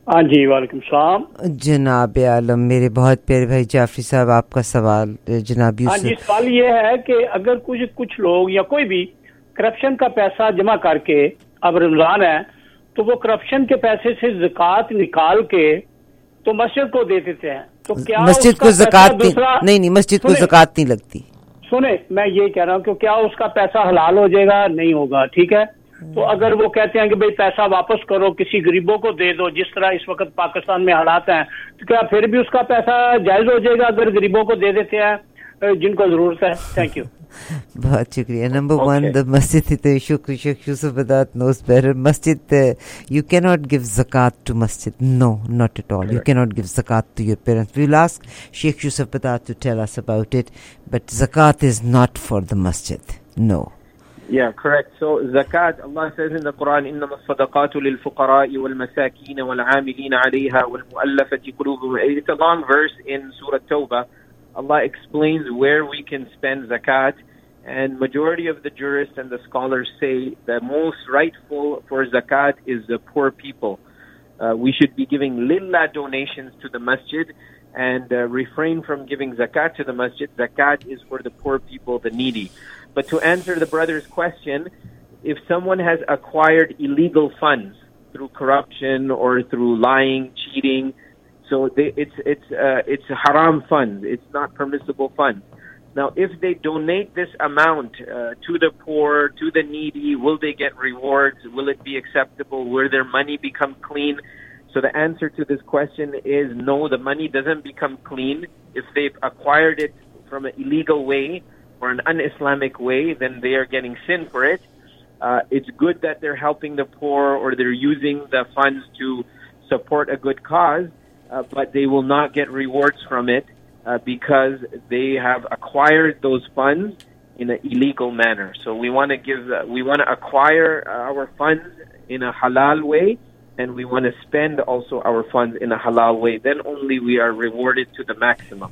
हाँ जी, वालेकुम सलाम। जनाब आलम, मेरे बहुत प्यारे भाई जाफरी साहब, आपका सवाल जनाब यूसुफ। हाँ जी, सवाल ये है कि अगर कुछ कुछ लोग या कोई भी करप्शन का पैसा जमा करके, अब रमजान है तो वो करप्शन के पैसे से ज़कात निकाल के तो मस्जिद को दे देते हैं, तो क्या मस्जिद को ज़कात नहीं नहीं मस्जिद को ज़कात नहीं लगती। सुने, मैं ये कह रहा हूँ कि क्या उसका पैसा हलाल हो जाएगा? नहीं होगा, ठीक है। तो अगर वो कहते हैं कि भाई पैसा वापस करो, किसी गरीबों को दे दो, जिस तरह इस वक्त पाकिस्तान में हालात हैं, तो क्या फिर भी उसका पैसा जायज हो जाएगा अगर गरीबों को दे देते हैं जिनको जरूरत है? Thank you. बहुत शुक्रिया। नंबर वन, द मस्जिद, Sheikh Yusuf बदात knows better. Masjid, uh, you cannot give zakat to masjid. No, not at all. Correct. You cannot give zakat to your parents. We will ask Sheikh Yusuf Badat to tell us about it, but zakat is not for the masjid. No. Yeah, correct. So zakat, Allah says in the Quran, إِنَّمَا الصَّدَقَاتُ لِلْفُقَرَاءِ وَالْمَسَاكِينَ وَالْعَامِلِينَ عَلَيْهَا وَالْمُؤَلَّفَةِ قُلُوبُهُمْ. It's a long verse in Surah Tawbah. Allah explains where we can spend zakat, and majority of the jurists and the scholars say the most rightful for zakat is the poor people. Uh, we should be giving lillah donations to the masjid and uh, refrain from giving zakat to the masjid. Zakat is for the poor people, the needy. But to answer the brother's question, if someone has acquired illegal funds through corruption or through lying, cheating, so they, it's it's uh, it's haram funds. It's not permissible funds. Now, if they donate this amount uh, to the poor, to the needy, will they get rewards? Will it be acceptable? Will their money become clean? So the answer to this question is no, the money doesn't become clean. If they've acquired it from an illegal way or an un-Islamic way, then they are getting sin for it. Uh, it's good that they're helping the poor or they're using the funds to support a good cause, uh, but they will not get rewards from it. Uh, because they have acquired those funds in an illegal manner. So we want to give, uh, we want to acquire our funds in a halal way, and we want to spend also our funds in a halal way. Then only we are rewarded to the maximum.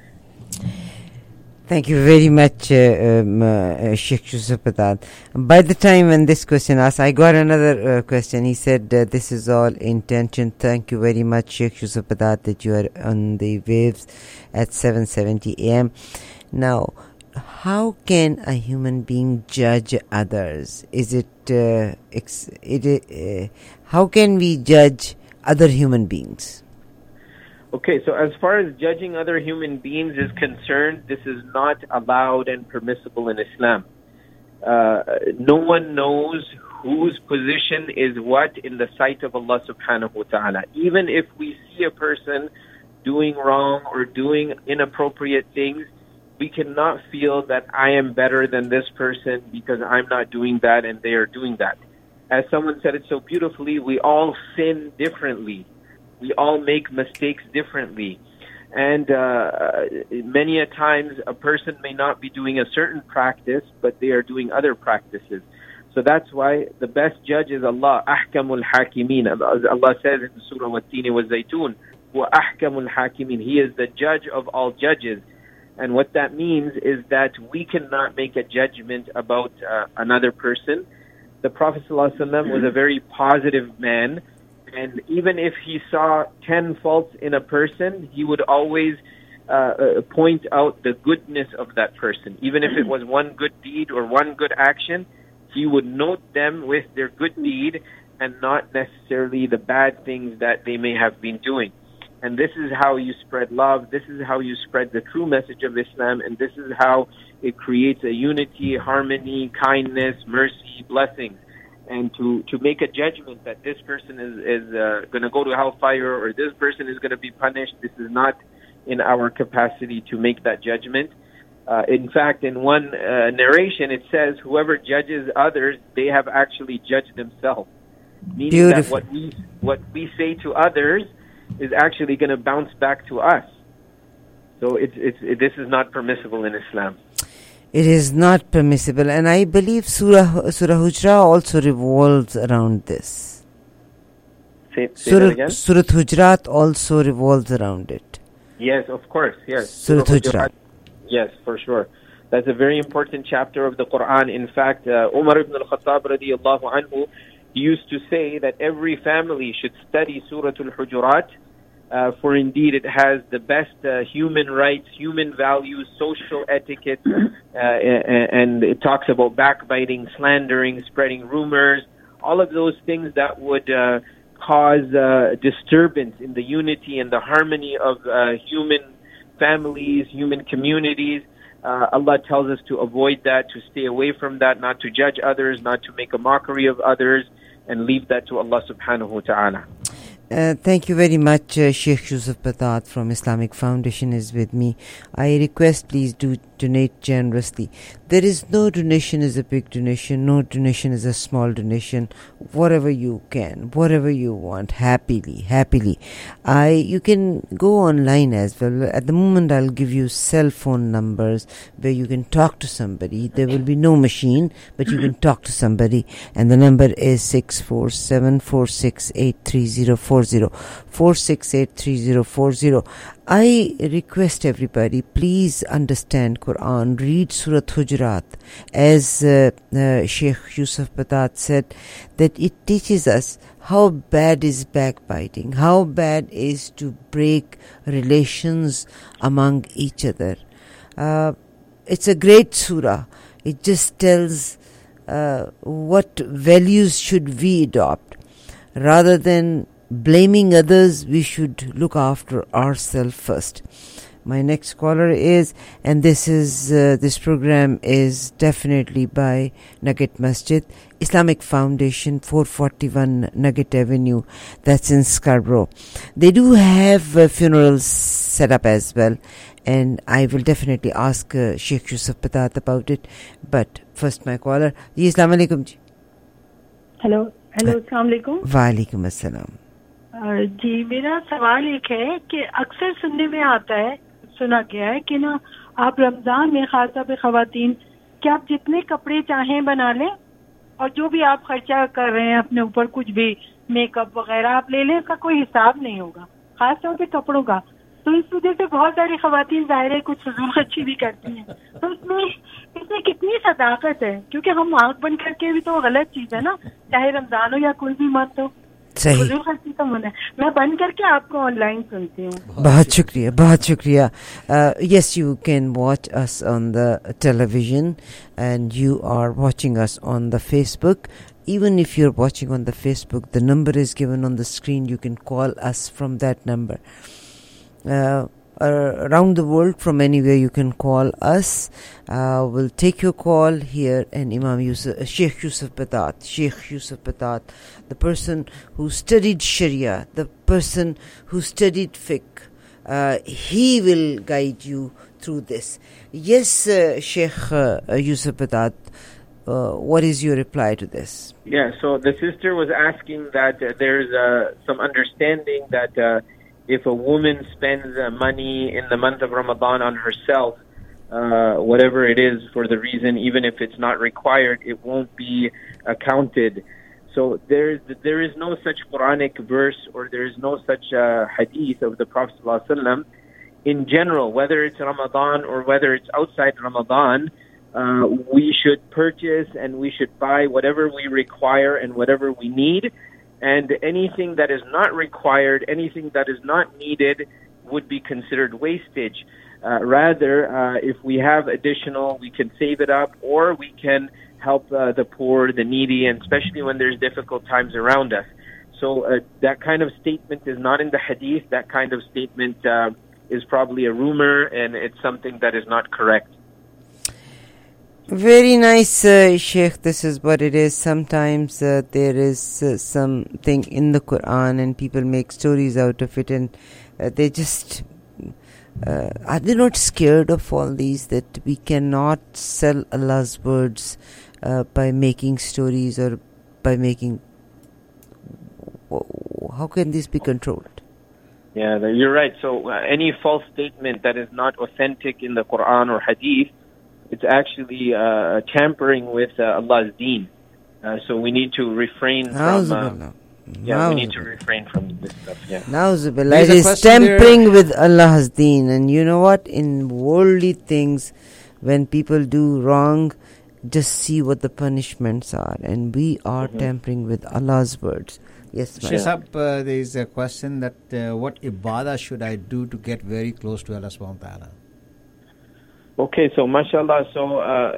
Thank you very much, uh, um, uh, Sheikh Yusuf Badat. By the time when this question asked, I got another uh, question. He said, uh, this is all intention. Thank you very much, Sheikh Yusuf Badat, that you are on the waves at seven seventy A M. Now, how can a human being judge others? Is it, uh, ex- it uh, how can we judge other human beings? Okay, so as far as judging other human beings is concerned, this is not allowed and permissible in Islam. Uh, no one knows whose position is what in the sight of Allah subhanahu wa ta'ala. Even if we see a person doing wrong or doing inappropriate things, we cannot feel that I am better than this person because I'm not doing that and they are doing that. As someone said it so beautifully, we all sin differently. We all make mistakes differently. And uh, many a times a person may not be doing a certain practice, but they are doing other practices. So that's why the best judge is Allah, Ahkamul Hakimin. Allah says in Surah Wat-Tini wa Zaytun, Wa Ahkamul Hakimin. He is the judge of all judges. And what that means is that we cannot make a judgment about uh, another person. The Prophet ﷺ was a very positive man. And even if he saw ten faults in a person, he would always uh, uh, point out the goodness of that person. Even if it was one good deed or one good action, he would note them with their good deed and not necessarily the bad things that they may have been doing. And this is how you spread love. This is how you spread the true message of Islam. And this is how it creates a unity, harmony, kindness, mercy, blessings. And to, to make a judgment that this person is, is uh, going to go to hellfire or this person is going to be punished, this is not in our capacity to make that judgment. Uh, in fact, in one uh, narration, it says, whoever judges others, they have actually judged themselves. Meaning Beautiful. that what we, what we say to others is actually going to bounce back to us. So it's, it's, it, this is not permissible in Islam. It is not permissible, and I believe Surah Surah Hujra also revolves around this. Say, say Surah, that again? Surah Hujurat also revolves around it. Yes, of course, yes. Surah Hujurat. Yes, for sure. That's a very important chapter of the Quran. In fact, uh, Umar ibn al-Khattab radiyallahu anhu, he used to say that every family should study Surah Al-Hujurat, uh, for indeed it has the best uh, human rights, human values, social etiquette, uh, and it talks about backbiting, slandering, spreading rumors, all of those things that would uh, cause uh, disturbance in the unity and the harmony of uh, human families, human communities. Uh, Allah tells us to avoid that, to stay away from that, not to judge others, not to make a mockery of others, and leave that to Allah subhanahu wa ta'ala. Uh, thank you very much. uh, Sheikh Yusuf Batat from Islamic Foundation is with me. I request please do donate generously. There is no donation is a big donation, no donation is a small donation. Whatever you can, whatever you want, happily, happily. I you can go online as well. At the moment I'll give you cell phone numbers where you can talk to somebody. There will be no machine, but you can talk to somebody, and the number is six four seven four six eight three zero four zero four six eight three zero four zero. I request everybody, please understand Quran, read Surah Hujurat. As uh, uh, Sheikh Yusuf Batat said, that it teaches us how bad is backbiting, how bad is to break relations among each other. Uh, it's a great surah. It just tells uh, what values should we adopt. Rather than blaming others, we should look after ourselves first. My next caller is, and this is uh, this program is definitely by Nugget Masjid, Islamic Foundation, four forty-one Nugget Avenue, that's in Scarborough. They do have uh, funerals set up as well, and I will definitely ask uh, Sheikh Yusuf Batat about it. But first my caller. Ji, Assalamu alaikum ji. Hello, hello, Assalamu alaikum. Walaikum assalam. जी मेरा सवाल एक है कि अक्सर सुनने में आता है, सुना गया है कि ना आप रमजान में खासतौर पे खवातीन कि आप जितने कपड़े चाहें बना लें और जो भी आप खर्चा कर रहे हैं अपने ऊपर, कुछ भी मेकअप वगैरह आप ले लें, उसका कोई हिसाब नहीं होगा, खासतौर पे कपड़ों का। तो इस वजह से बहुत सारी खवातीन जाहिर है कुछ फजूल खर्ची भी करती हैं। तो इसमें इसमें कितनी सदाकत है, क्योंकि हम आँख बंद करके भी तो गलत चीज है ना, चाहे रमजान हो या कोई भी मत हो, सही। मैं बंद करके आपको ऑनलाइन सुनती हूँ। बहुत शुक्रिया, बहुत शुक्रिया। Yes, you can watch us on the television and you are watching us on the Facebook. Even if you're watching on the Facebook, the number is given on the screen. You can call us from that number. Uh, Uh, around the world, from anywhere you can call us. Uh, we'll take your call here, and Imam Yusuf, uh, Sheikh Yusuf Batat, Sheikh Yusuf Batat, the person who studied Sharia, the person who studied fiqh, uh, he will guide you through this. Yes, uh, Sheikh uh, Yusuf Batat, uh, what is your reply to this? Yeah, so the sister was asking that uh, there's uh, some understanding that uh, if a woman spends uh, money in the month of Ramadan on herself, uh, whatever it is for the reason, even if it's not required, it won't be accounted. So there is there is no such Quranic verse or there is no such uh, hadith of the Prophet ﷺ. In general, whether it's Ramadan or whether it's outside Ramadan, uh, we should purchase and we should buy whatever we require and whatever we need. And anything that is not required, anything that is not needed, would be considered wastage. Uh, rather, uh, if we have additional, we can save it up, or we can help uh, the poor, the needy, and especially when there's difficult times around us. So uh, that kind of statement is not in the hadith. That kind of statement uh, is probably a rumor, and it's something that is not correct. Very nice, uh, Sheikh. This is what it is. Sometimes uh, there is uh, something in the Quran and people make stories out of it, and uh, they just... Uh, are they not scared of all these, that we cannot sell Allah's words uh, by making stories or by making... How can this be controlled? Yeah, you're right. So uh, any false statement that is not authentic in the Quran or hadith, it's actually uh, tampering with uh, Allah's deen. Uh, so we need to refrain from... Uh, yeah, we need to refrain from this stuff, yeah. Na'uzubillah. It is tampering with Allah's deen. And you know what? In worldly things, when people do wrong, just see what the punishments are, and we are mm-hmm. tampering with Allah's words. Yes, Sheikh Sahab, uh, there is a question that uh, what ibadah should I do to get very close to Allah subhanahu wa ta'ala? Okay, so mashallah, so uh,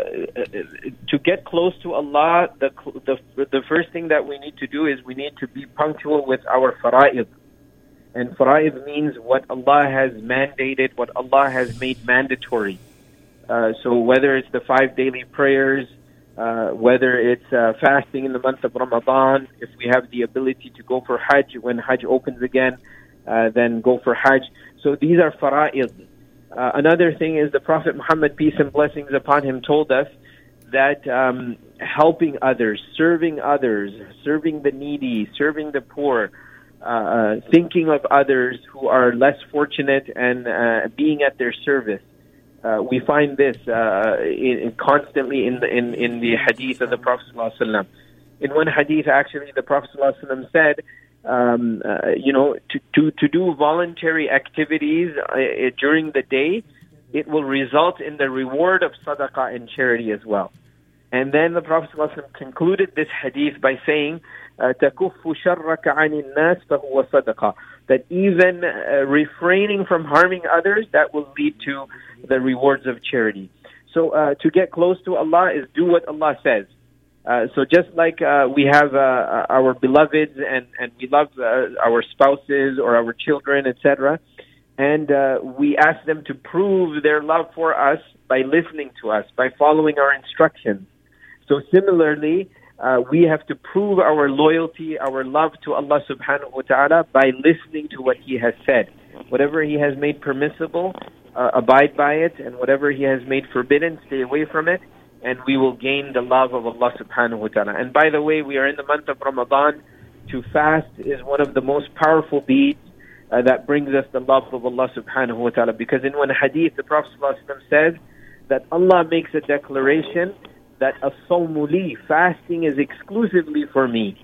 to get close to Allah, the, the the first thing that we need to do is we need to be punctual with our fara'id. And fara'id means what Allah has mandated, what Allah has made mandatory. Uh, so whether it's the five daily prayers, uh, whether it's uh, fasting in the month of Ramadan, if we have the ability to go for Hajj, when Hajj opens again, uh, then go for Hajj. So these are fara'id. Uh, another thing is the Prophet Muhammad, peace and blessings upon him, told us that um, helping others, serving others, serving the needy, serving the poor, uh, uh, thinking of others who are less fortunate and uh, being at their service. Uh, we find this uh, in, in constantly in the in, in the hadith of the Prophet ﷺ. In one hadith, actually, the Prophet ﷺ said, Um, uh, you know, to, to, to do voluntary activities uh, during the day, it will result in the reward of sadaqah and charity as well. And then the Prophet ﷺ concluded this hadith by saying, تَكُفُّ شَرَّكَ عَنِ النَّاسِ فَهُوَ صَدَقَةٌ, that even uh, refraining from harming others, that will lead to the rewards of charity. So uh, to get close to Allah is do what Allah says. Uh, so just like uh, we have uh, our beloveds and, and we love uh, our spouses or our children, et cetera, and uh, we ask them to prove their love for us by listening to us, by following our instructions. So similarly, uh, we have to prove our loyalty, our love to Allah subhanahu wa ta'ala by listening to what He has said. Whatever He has made permissible, uh, abide by it, and whatever He has made forbidden, stay away from it. And we will gain the love of Allah subhanahu wa ta'ala. And by the way, we are in the month of Ramadan. To fast is one of the most powerful deeds uh, that brings us the love of Allah subhanahu wa ta'ala. Because in one hadith, the Prophet ﷺ says that Allah makes a declaration that as-sawmu li, fasting is exclusively for me.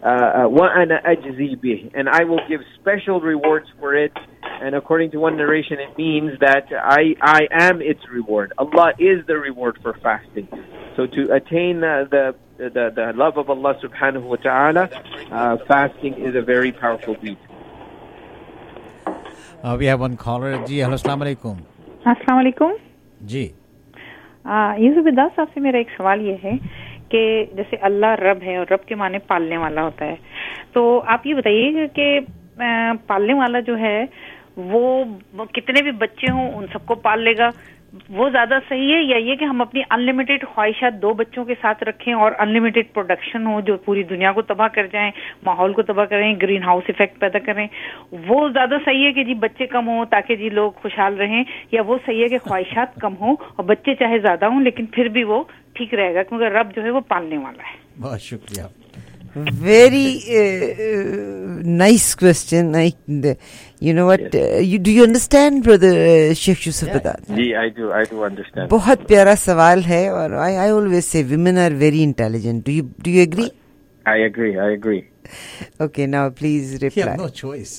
Wa ana ajzi bih, and I will give special rewards for it. And according to one narration, it means that I I am its reward. Allah is the reward for fasting. So to attain uh, the, the the love of Allah subhanahu wa ta'ala, uh, fasting is a very powerful deed. Uh, we have one caller. Ji, hello, assalamu alaikum. Assalamu alaikum. जी. यूसुफ दास साहब से मेरा एक सवाल ये है कि जैसे अल्लाह रब है और रब के माने पालने वाला होता है, तो आप ये बताइए कि पालने वाला जो है वो कितने भी बच्चे हों उन सबको पाल लेगा, वो ज्यादा सही है, या ये कि हम अपनी अनलिमिटेड ख्वाहिशात दो बच्चों के साथ रखें और अनलिमिटेड प्रोडक्शन हो जो पूरी दुनिया को तबाह कर जाएं, माहौल को तबाह करें, ग्रीन हाउस इफेक्ट पैदा करें, वो ज्यादा सही है कि जी बच्चे कम हो ताकि जी लोग खुशहाल रहें, या वो सही है कि ख्वाहिशात कम हो और बच्चे चाहे ज्यादा हों लेकिन फिर भी वो ठीक रहेगा क्योंकि रब जो है वो पालने वाला है? बहुत शुक्रिया. Very uh, nice question. I, you know what? Yes. Uh, you do you understand, brother uh, Sheikh Yusuf Badad? Yeah, I do. I do understand. बहुत प्यारा सवाल है और I I always say women are very intelligent. Do you do you agree? I agree. I agree. Okay, now please reply. You have no choice.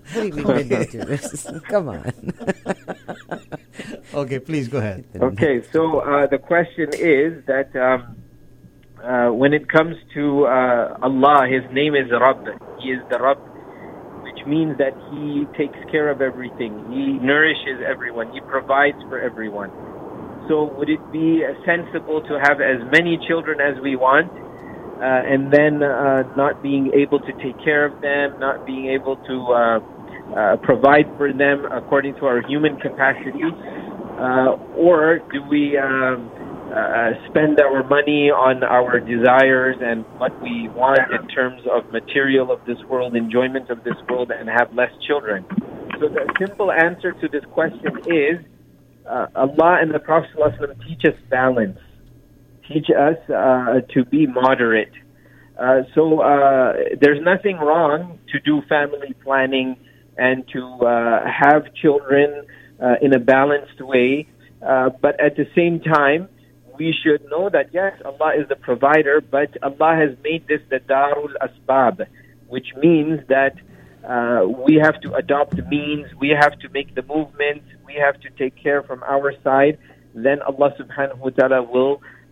Come on. Okay, please go ahead. Okay, so uh, the question is that. Um, Uh, when it comes to uh, Allah, His name is Rabb. He is the Rabb, which means that He takes care of everything. He nourishes everyone. He provides for everyone. So would it be uh, sensible to have as many children as we want uh, and then uh, not being able to take care of them, not being able to uh, uh, provide for them according to our human capacity? Uh, or do we... Um, Uh, spend our money on our desires and what we want in terms of material of this world, enjoyment of this world, and have less children? So the simple answer to this question is uh, Allah and the Prophet ﷺ teach us balance, teach us uh, to be moderate. Uh, so uh, there's nothing wrong to do family planning and to uh, have children uh, in a balanced way, uh, but at the same time, we should know that yes, Allah is the provider, but Allah has made this the Darul Asbab, which means that uh, we have to adopt means, we have to make the movement, we have to take care from our side. Then Allah subhanahu wa ta'ala will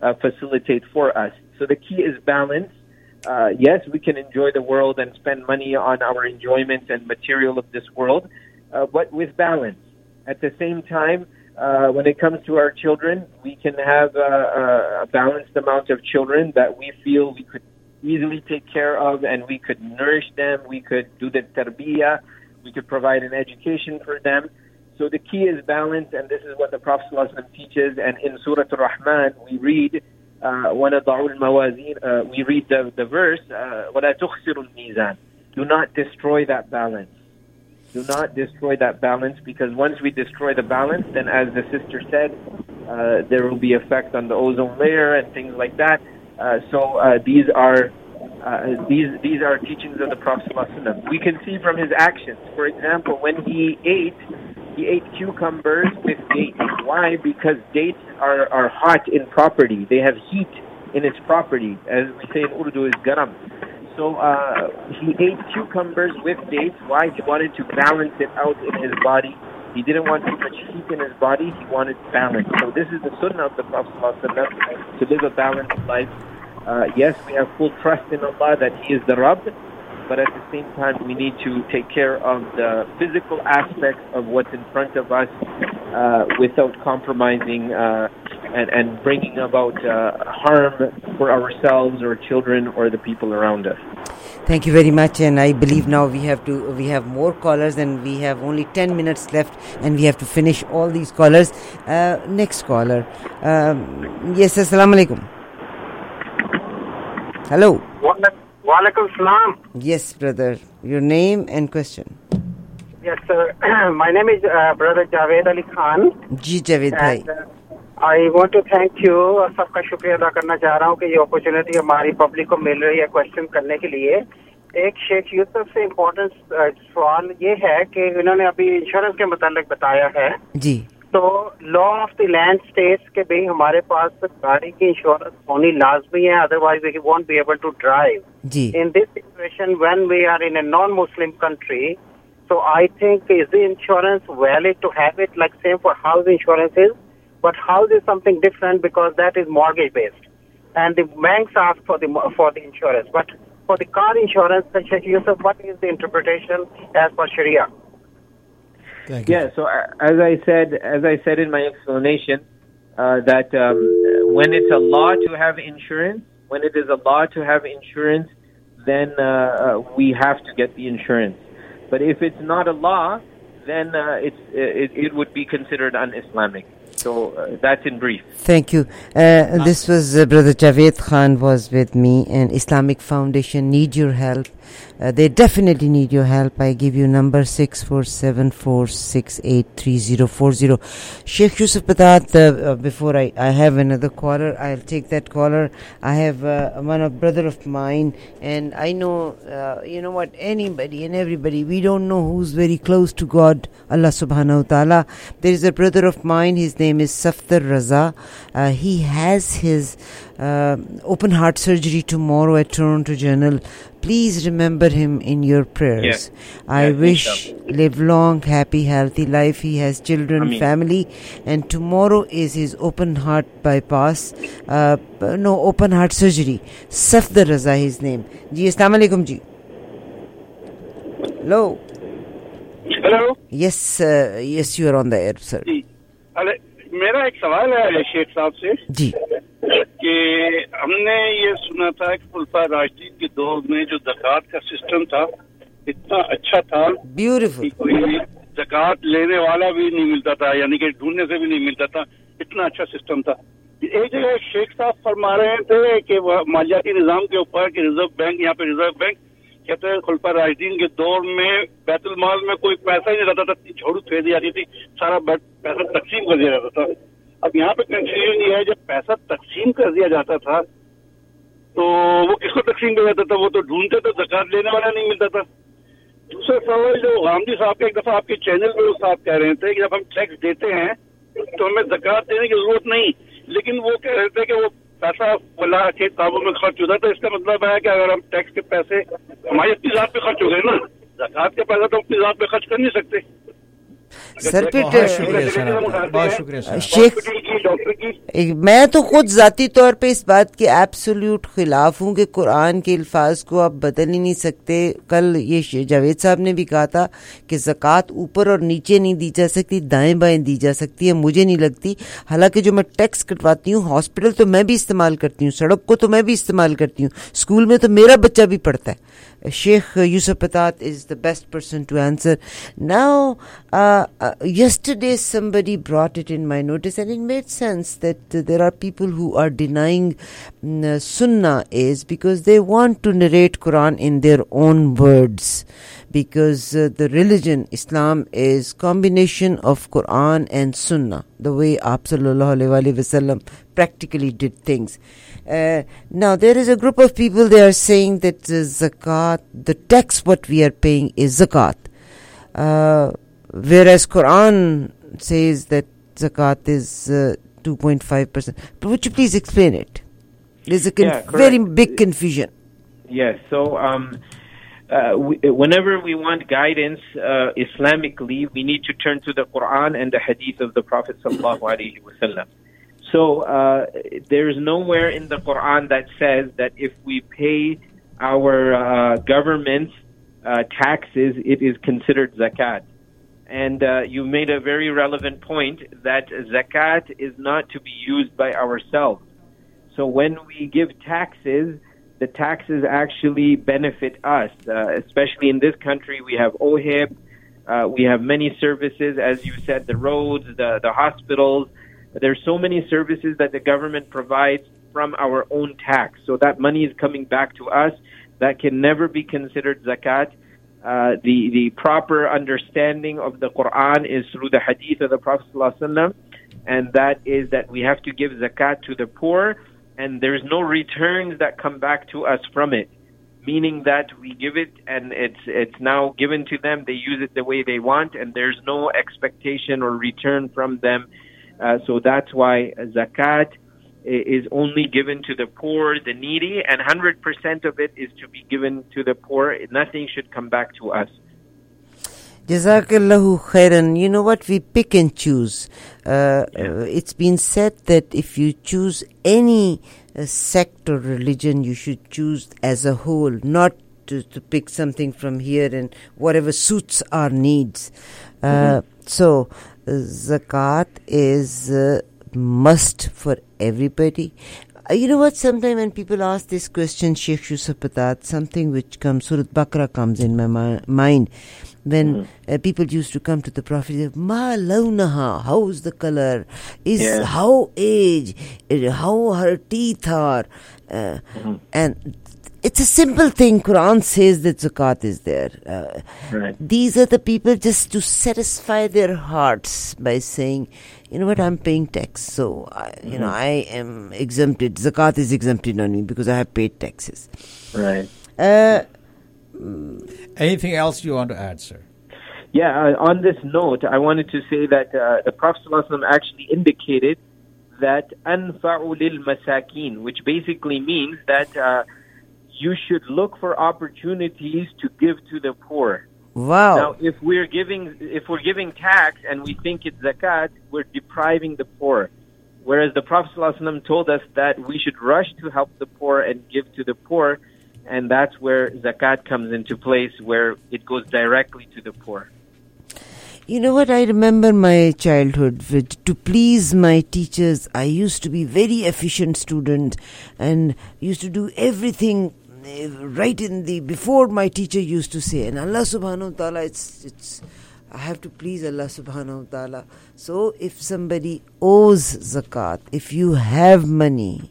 uh, facilitate for us. So the key is balance. Uh, yes, we can enjoy the world and spend money on our enjoyment and material of this world, uh, but with balance. At the same time, uh, when it comes to our children, we can have uh, a balanced amount of children that we feel we could easily take care of, and we could nourish them, we could do the tarbiyah, we could provide an education for them. So the key is balance, and this is what the Prophet ﷺ teaches. And in Surah Ar-Rahman, we read, وَنَضَعُ الْمَوَازِينَ, uh, we read the, the verse, وَلَا تُخْسِرُ الْمِيزَانِ. Do not destroy that balance. Do not destroy that balance, because once we destroy the balance, then as the sister said, uh, there will be effect on the ozone layer and things like that. Uh, so uh, these are uh, these these are teachings of the Prophet ﷺ. We can see from his actions. For example, when he ate, he ate cucumbers with dates. Why? Because dates are, are hot in property. They have heat in its property. As we say in Urdu, is garam. So uh, he ate cucumbers with dates. Why? He wanted to balance it out in his body. He didn't want too much heat in his body. He wanted balance. So this is the sunnah of the Prophet ﷺ, to live a balanced life. Uh, yes, we have full trust in Allah that He is the Rabb, but at the same time we need to take care of the physical aspects of what's in front of us uh, without compromising uh, and, and bringing about uh, harm for ourselves or children or the people around us. Thank you very much, and I believe now we have to we have more callers, and we have only ten minutes left, and we have to finish all these callers. Uh, next caller. Um, yes, assalamu alaikum. Hello. Wa alaikum salam. Yes, brother. Your name and question. Yes, sir. My name is uh, Brother Javed Ali Khan. Ji Javed bhai. Uh, I want to thank you. सबका शुक्रिया अदा करना चाह रहा हूँ कि ये opportunity हमारी पब्लिक को मिल रही है क्वेश्चन करने के लिए. एक शेख यूसुफ से इम्पोर्टेंट सवाल ये है कि इन्होंने अभी इंश्योरेंस के मुतालिक बताया है जी. तो law of the land states के भी हमारे पास गाड़ी की इंश्योरेंस होनी लाजमी है, otherwise we won't be able to drive. In this situation when we are in a non Muslim country, so I think is the insurance valid to have it like same for house insurance is, but house is something different because that is mortgage based and the banks ask for the for the insurance. But for the car insurance, Sheikh Yusuf, what is the interpretation as per Sharia? Thank you. Yeah, so uh, as I said, as I said in my explanation, uh, that um, when it's a law to have insurance, when it is a law to have insurance, then uh, uh, we have to get the insurance. But if it's not a law, then uh, it's it, it would be considered un-Islamic. So uh, that's in brief. Thank you. Uh, this was uh, Brother Javed Khan was with me, and Islamic Foundation need your help. Uh, they definitely need your help. I give you number six four seven four six eight three zero four zero. Sheikh Yusuf Patat, uh, before I, I have another caller, I'll take that caller. I have uh, one of brother of mine, and I know, uh, you know what, anybody and everybody, we don't know who's very close to God, Allah subhanahu wa ta'ala. There is a brother of mine, his name is Safdar Raza. Uh, he has his uh, open heart surgery tomorrow at Toronto Journal. Please remember him in your prayers. Yeah. I yeah, wish so. live long, happy, healthy life. He has children, I mean. family, and tomorrow is his open heart bypass. Uh, no, open heart surgery. Safdar Raza, his name. Ji, assalamu alaikum ji. Hello. Hello. Yes, uh, yes, you are on the air, sir. जी. अरे मेरा एक सवाल है शेख साहब से जी कि हमने ये सुना था कि खुलफा राशिदीन के दौर में जो ज़कात का सिस्टम था इतना अच्छा था, ब्यूटीफुल, कोई ज़कात लेने वाला भी नहीं मिलता था, यानी कि ढूंढने से भी नहीं मिलता था, इतना अच्छा सिस्टम था. एक जगह शेख साहब फरमा रहे थे कि मालियाती निज़ाम के ऊपर कि रिजर्व बैंक, यहाँ पे रिजर्व बैंक कहते हैं खुलफा राशिदीन के दौर में बैतुल माल में कोई पैसा ही नहीं रहता था, झाड़ू फेर दी जाती थी, सारा पैसा तकसीम कर दिया जाता था. अब यहाँ पे कंफ्यूजन ये है, जब पैसा तकसीम कर दिया जाता था तो वो किसको तकसीम कर जाता था? वो तो ढूंढते तो ज़कात लेने वाला नहीं मिलता था. दूसरा सवाल जो गांधी साहब के एक दफा आपके चैनल पे साहब कह रहे थे कि जब हम टैक्स देते हैं तो हमें ज़कात देने की जरूरत नहीं, लेकिन वो कह रहे थे कि वो पैसा अल्लाह के काबू में खर्च होता था. इसका मतलब है कि अगर हम टैक्स के पैसे हमारी अपनी जात पे खर्च हो गए ना, ज़कात के पैसा तो अपनी जात पे खर्च कर नहीं सकते. सर पे बहुत शुक्रिया सर आपका, बहुत शुक्रिया सर। शेख, मैं तो खुद जाती तौर पे इस बात के एब्सोल्यूट खिलाफ हूँ कि कुरान के अल्फाज को आप बदल ही नहीं सकते। कल ये जावेद साहब ने भी कहा था कि ज़कात ऊपर और नीचे नहीं दी जा सकती, दाएं बाएं दी जा सकती है। मुझे नहीं लगती, हालांकि जो मैं टैक्स कटवाती हूँ, हॉस्पिटल तो मैं भी इस्तेमाल करती हूँ, सड़क को तो मैं भी इस्तेमाल करती हूँ, स्कूल में तो मेरा बच्चा भी पढ़ता है। Sheikh Yusuf Patat is the best person to answer. Now, uh, uh, yesterday somebody brought it in my notice, and it made sense that uh, there are people who are denying uh, Sunnah is because they want to narrate Quran in their own words. Because uh, the religion, Islam, is combination of Quran and Sunnah, the way Aap Sallallahu Alaihi Wasallam practically did things. Uh, now, there is a group of people, they are saying that uh, zakat, the tax what we are paying is zakat. Uh, whereas Quran says that zakat is uh, two point five percent. But would you please explain it? There's a conf- yeah, very big confusion. Yes, so um, uh, we, whenever we want guidance uh, Islamically, we need to turn to the Quran and the Hadith of the Prophet Sallallahu Alaihi Wasallam. So uh, there's nowhere in the Quran that says that if we pay our uh, government's uh, taxes, it is considered zakat. And uh, you made a very relevant point that zakat is not to be used by ourselves. So when we give taxes, the taxes actually benefit us. Uh, especially in this country, we have O H I P, uh, we have many services, as you said, the roads, the, the hospitals. There's so many services that the government provides from our own tax. So that money is coming back to us. That can never be considered zakat. Uh, the, the proper understanding of the Quran is through the hadith of the Prophet ﷺ, and that is that we have to give zakat to the poor, and there's no returns that come back to us from it. Meaning that we give it and it's it's now given to them, they use it the way they want, and there's no expectation or return from them. Uh, so that's why zakat is only given to the poor, the needy, and one hundred percent of it is to be given to the poor. Nothing should come back to us. Jazakallahu khairan. You know what? We pick and choose. Uh, yeah. uh, it's been said that if you choose any uh, sect or religion, you should choose as a whole, not to, to pick something from here and whatever suits our needs. Uh, mm-hmm. So, uh, zakat is uh, must for everybody. Uh, you know what? Sometimes when people ask this question, Sheikh Yusuf Patat, something which comes, Surah Baqarah comes in my mi- mind. When mm-hmm. uh, people used to come to the Prophet, Ma launaha, how's the color? Is yeah. how age? How her teeth are? Uh, mm-hmm. And it's a simple thing. Quran says that zakat is there. Uh, right. These are the people just to satisfy their hearts by saying, you know what, I'm paying tax, so I, you mm-hmm. know I am exempted. Zakat is exempted on me because I have paid taxes. Right. Uh, Anything else you want to add, sir? Yeah, uh, on this note, I wanted to say that uh, the Prophet ﷺ actually indicated that anfa'u lil masakin, which basically means that uh, you should look for opportunities to give to the poor. Wow. Now, if we're giving if we're giving tax and we think it's zakat, we're depriving the poor. Whereas the Prophet ﷺ told us that we should rush to help the poor and give to the poor. And that's where zakat comes into place, where it goes directly to the poor. You know what? I remember my childhood. To please my teachers, I used to be very efficient student and used to do everything right in the before my teacher used to say. And Allah subhanahu wa ta'ala, it's it's I have to please Allah subhanahu wa ta'ala. So if somebody owes zakat, if you have money.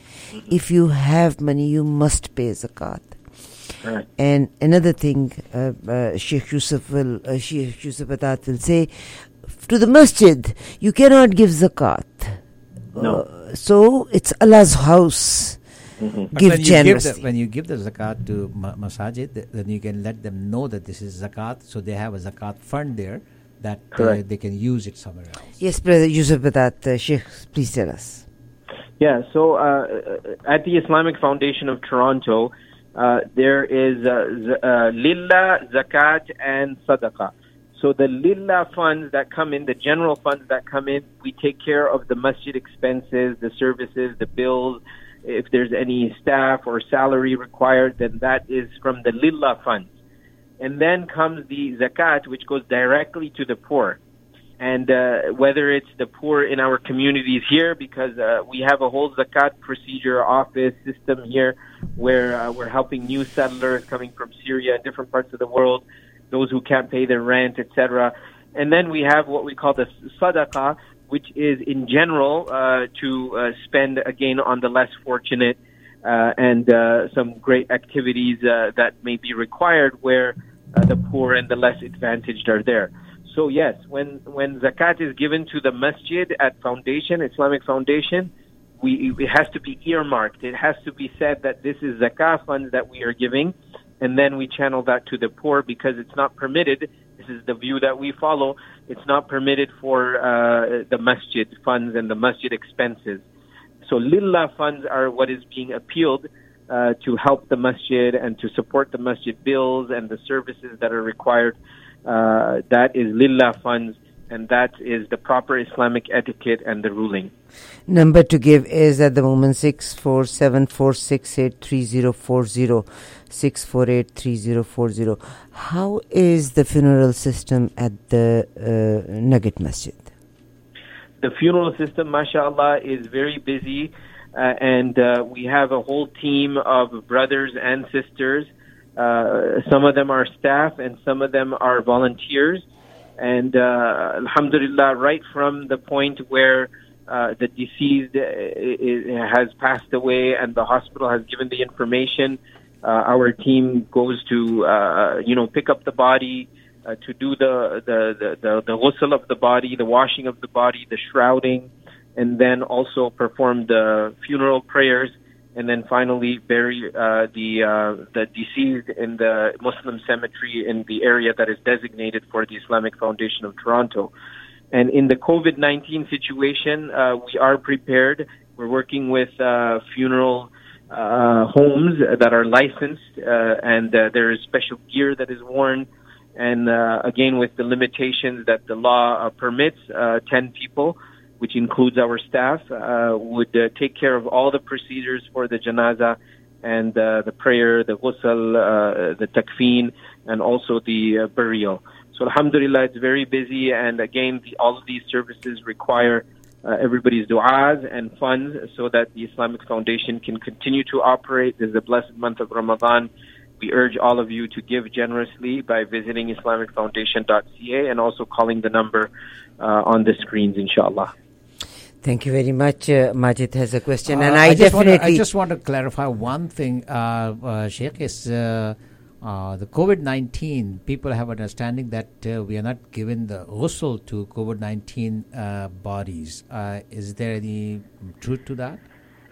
If you have money, you must pay zakat. Right. And another thing, uh, uh, Sheikh Yusuf will, uh, Sheikh Yusuf Patat will say, to the masjid, you cannot give zakat. No. Uh, so it's Allah's house. Mm-hmm. Give when generously. You give the, when you give the zakat to ma- masajid, then you can let them know that this is zakat, so they have a zakat fund there that uh, they can use it somewhere else. Yes, Brother Yusuf Patat, uh, Sheikh, please tell us. Yeah, so uh, at the Islamic Foundation of Toronto, uh, there is uh, z- uh, Lillah, Zakat, and Sadaqah. So the lillah funds that come in, the general funds that come in, we take care of the masjid expenses, the services, the bills. If there's any staff or salary required, then that is from the lillah funds. And then comes the zakat, which goes directly to the poor. And uh, whether it's the poor in our communities here, because uh, we have a whole zakat procedure office system here where uh, we're helping new settlers coming from Syria and different parts of the world, those who can't pay their rent, et cetera. And then we have what we call the sadaqah, which is in general uh, to uh, spend, again, on the less fortunate uh, and uh, some great activities uh, that may be required where uh, the poor and the less advantaged are there. So yes, when, when zakat is given to the masjid at Foundation, Islamic Foundation, we, it has to be earmarked. It has to be said that this is zakat funds that we are giving, and then we channel that to the poor because it's not permitted. This is the view that we follow. It's not permitted for uh, the masjid funds and the masjid expenses. So lillah funds are what is being appealed uh, to help the masjid and to support the masjid bills and the services that are required. Uh, that is lillah funds, and that is the proper Islamic etiquette and the ruling. Number to give is at the moment six four seven, four six eight, three zero four zero, six four eight, three zero four zero. How is the funeral system at the uh, Nugget Masjid? The funeral system, mashallah, is very busy, uh, and uh, we have a whole team of brothers and sisters. Uh, some of them are staff and some of them are volunteers. And uh, alhamdulillah, right from the point where uh, the deceased uh, has passed away and the hospital has given the information, uh, our team goes to, uh, you know, pick up the body, uh, to do the, the, the, the, the ghusl of the body, the washing of the body, the shrouding, and then also perform the funeral prayers. And then finally bury uh, the uh, the deceased in the Muslim cemetery in the area that is designated for the Islamic Foundation of Toronto. And in the COVID nineteen situation, uh, we are prepared. We're working with uh, funeral uh, homes that are licensed, uh, and uh, there is special gear that is worn. And uh, again, with the limitations that the law uh, permits, uh, ten people, which includes our staff, uh, would uh, take care of all the procedures for the janazah and uh, the prayer, the ghusl, uh, the takfeen, and also the uh, burial. So alhamdulillah, it's very busy, and again, the, all of these services require uh, everybody's du'as and funds so that the Islamic Foundation can continue to operate. This is the blessed month of Ramadan. We urge all of you to give generously by visiting islamic foundation dot c a and also calling the number uh, on the screens, inshallah. Thank you very much. Uh, Majid has a question, uh, and I, I definitely... Want to, I just want to clarify one thing, uh, uh, Sheikh, is uh, uh, the COVID nineteen, people have an understanding that uh, we are not given the ghusl to COVID nineteen uh, bodies. Uh, is there any truth to that?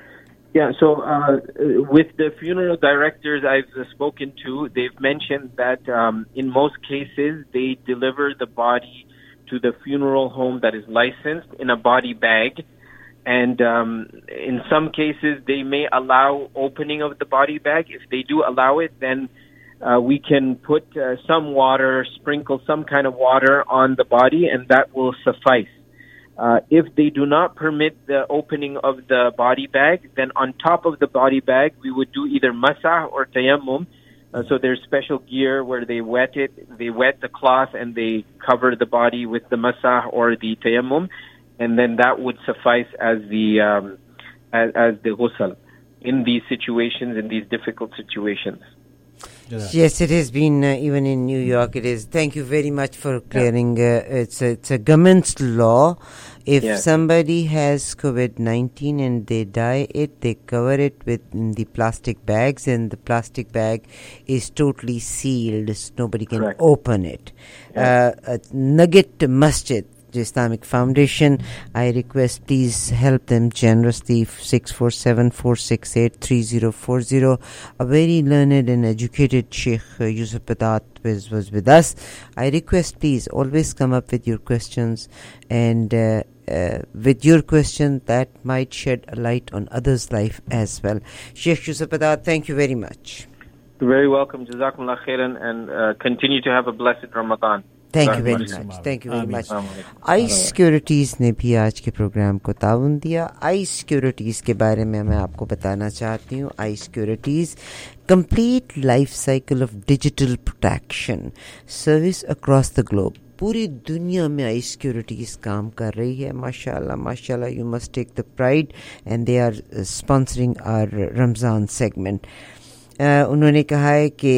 Yeah, so uh, with the funeral directors I've uh, spoken to, they've mentioned that um, in most cases, they deliver the body to the funeral home that is licensed in a body bag. And um, in some cases, they may allow opening of the body bag. If they do allow it, then uh, we can put uh, some water, sprinkle some kind of water on the body, and that will suffice. Uh, if they do not permit the opening of the body bag, then on top of the body bag, we would do either masah or tayammum. Uh, so there's special gear where they wet it, they wet the cloth and they cover the body with the masah or the tayammum, and then that would suffice as the um, as, as the ghusl in these situations, in these difficult situations. Yes, it has been uh, even in New York. It is. Thank you very much for clearing. Uh, it's a, it's a government's law. If yeah. somebody has COVID nineteen and they die, it they cover it with in the plastic bags, and the plastic bag is totally sealed, so nobody can Correct. Open it. Yeah. Uh, uh, Nugget Masjid, the Islamic Foundation, I request please help them generously. Six four seven, four six eight, three zero four zero. A very learned and educated Sheikh uh, Yusuf Badat was, was with us. I request please always come up with your questions, and uh, uh, with your question that might shed a light on others' life as well. Sheikh Yusuf Badat, thank you very much. You're very welcome. Jazakumullah khairan, and uh, continue to have a blessed Ramadan. Thank you very much, thank you very much. I securities ने भी आज के programme को ताउन दिया। आई securities के बारे में मैं आपको बताना चाहती हूँ। I securities complete life cycle of digital protection service across the globe. पूरी दुनिया में आई सिक्योरिटीज़ काम कर रही है। माशाल्लाह माशाल्लाह, you must take the pride and they are sponsoring our Ramzan segment. उन्होंने कहा है कि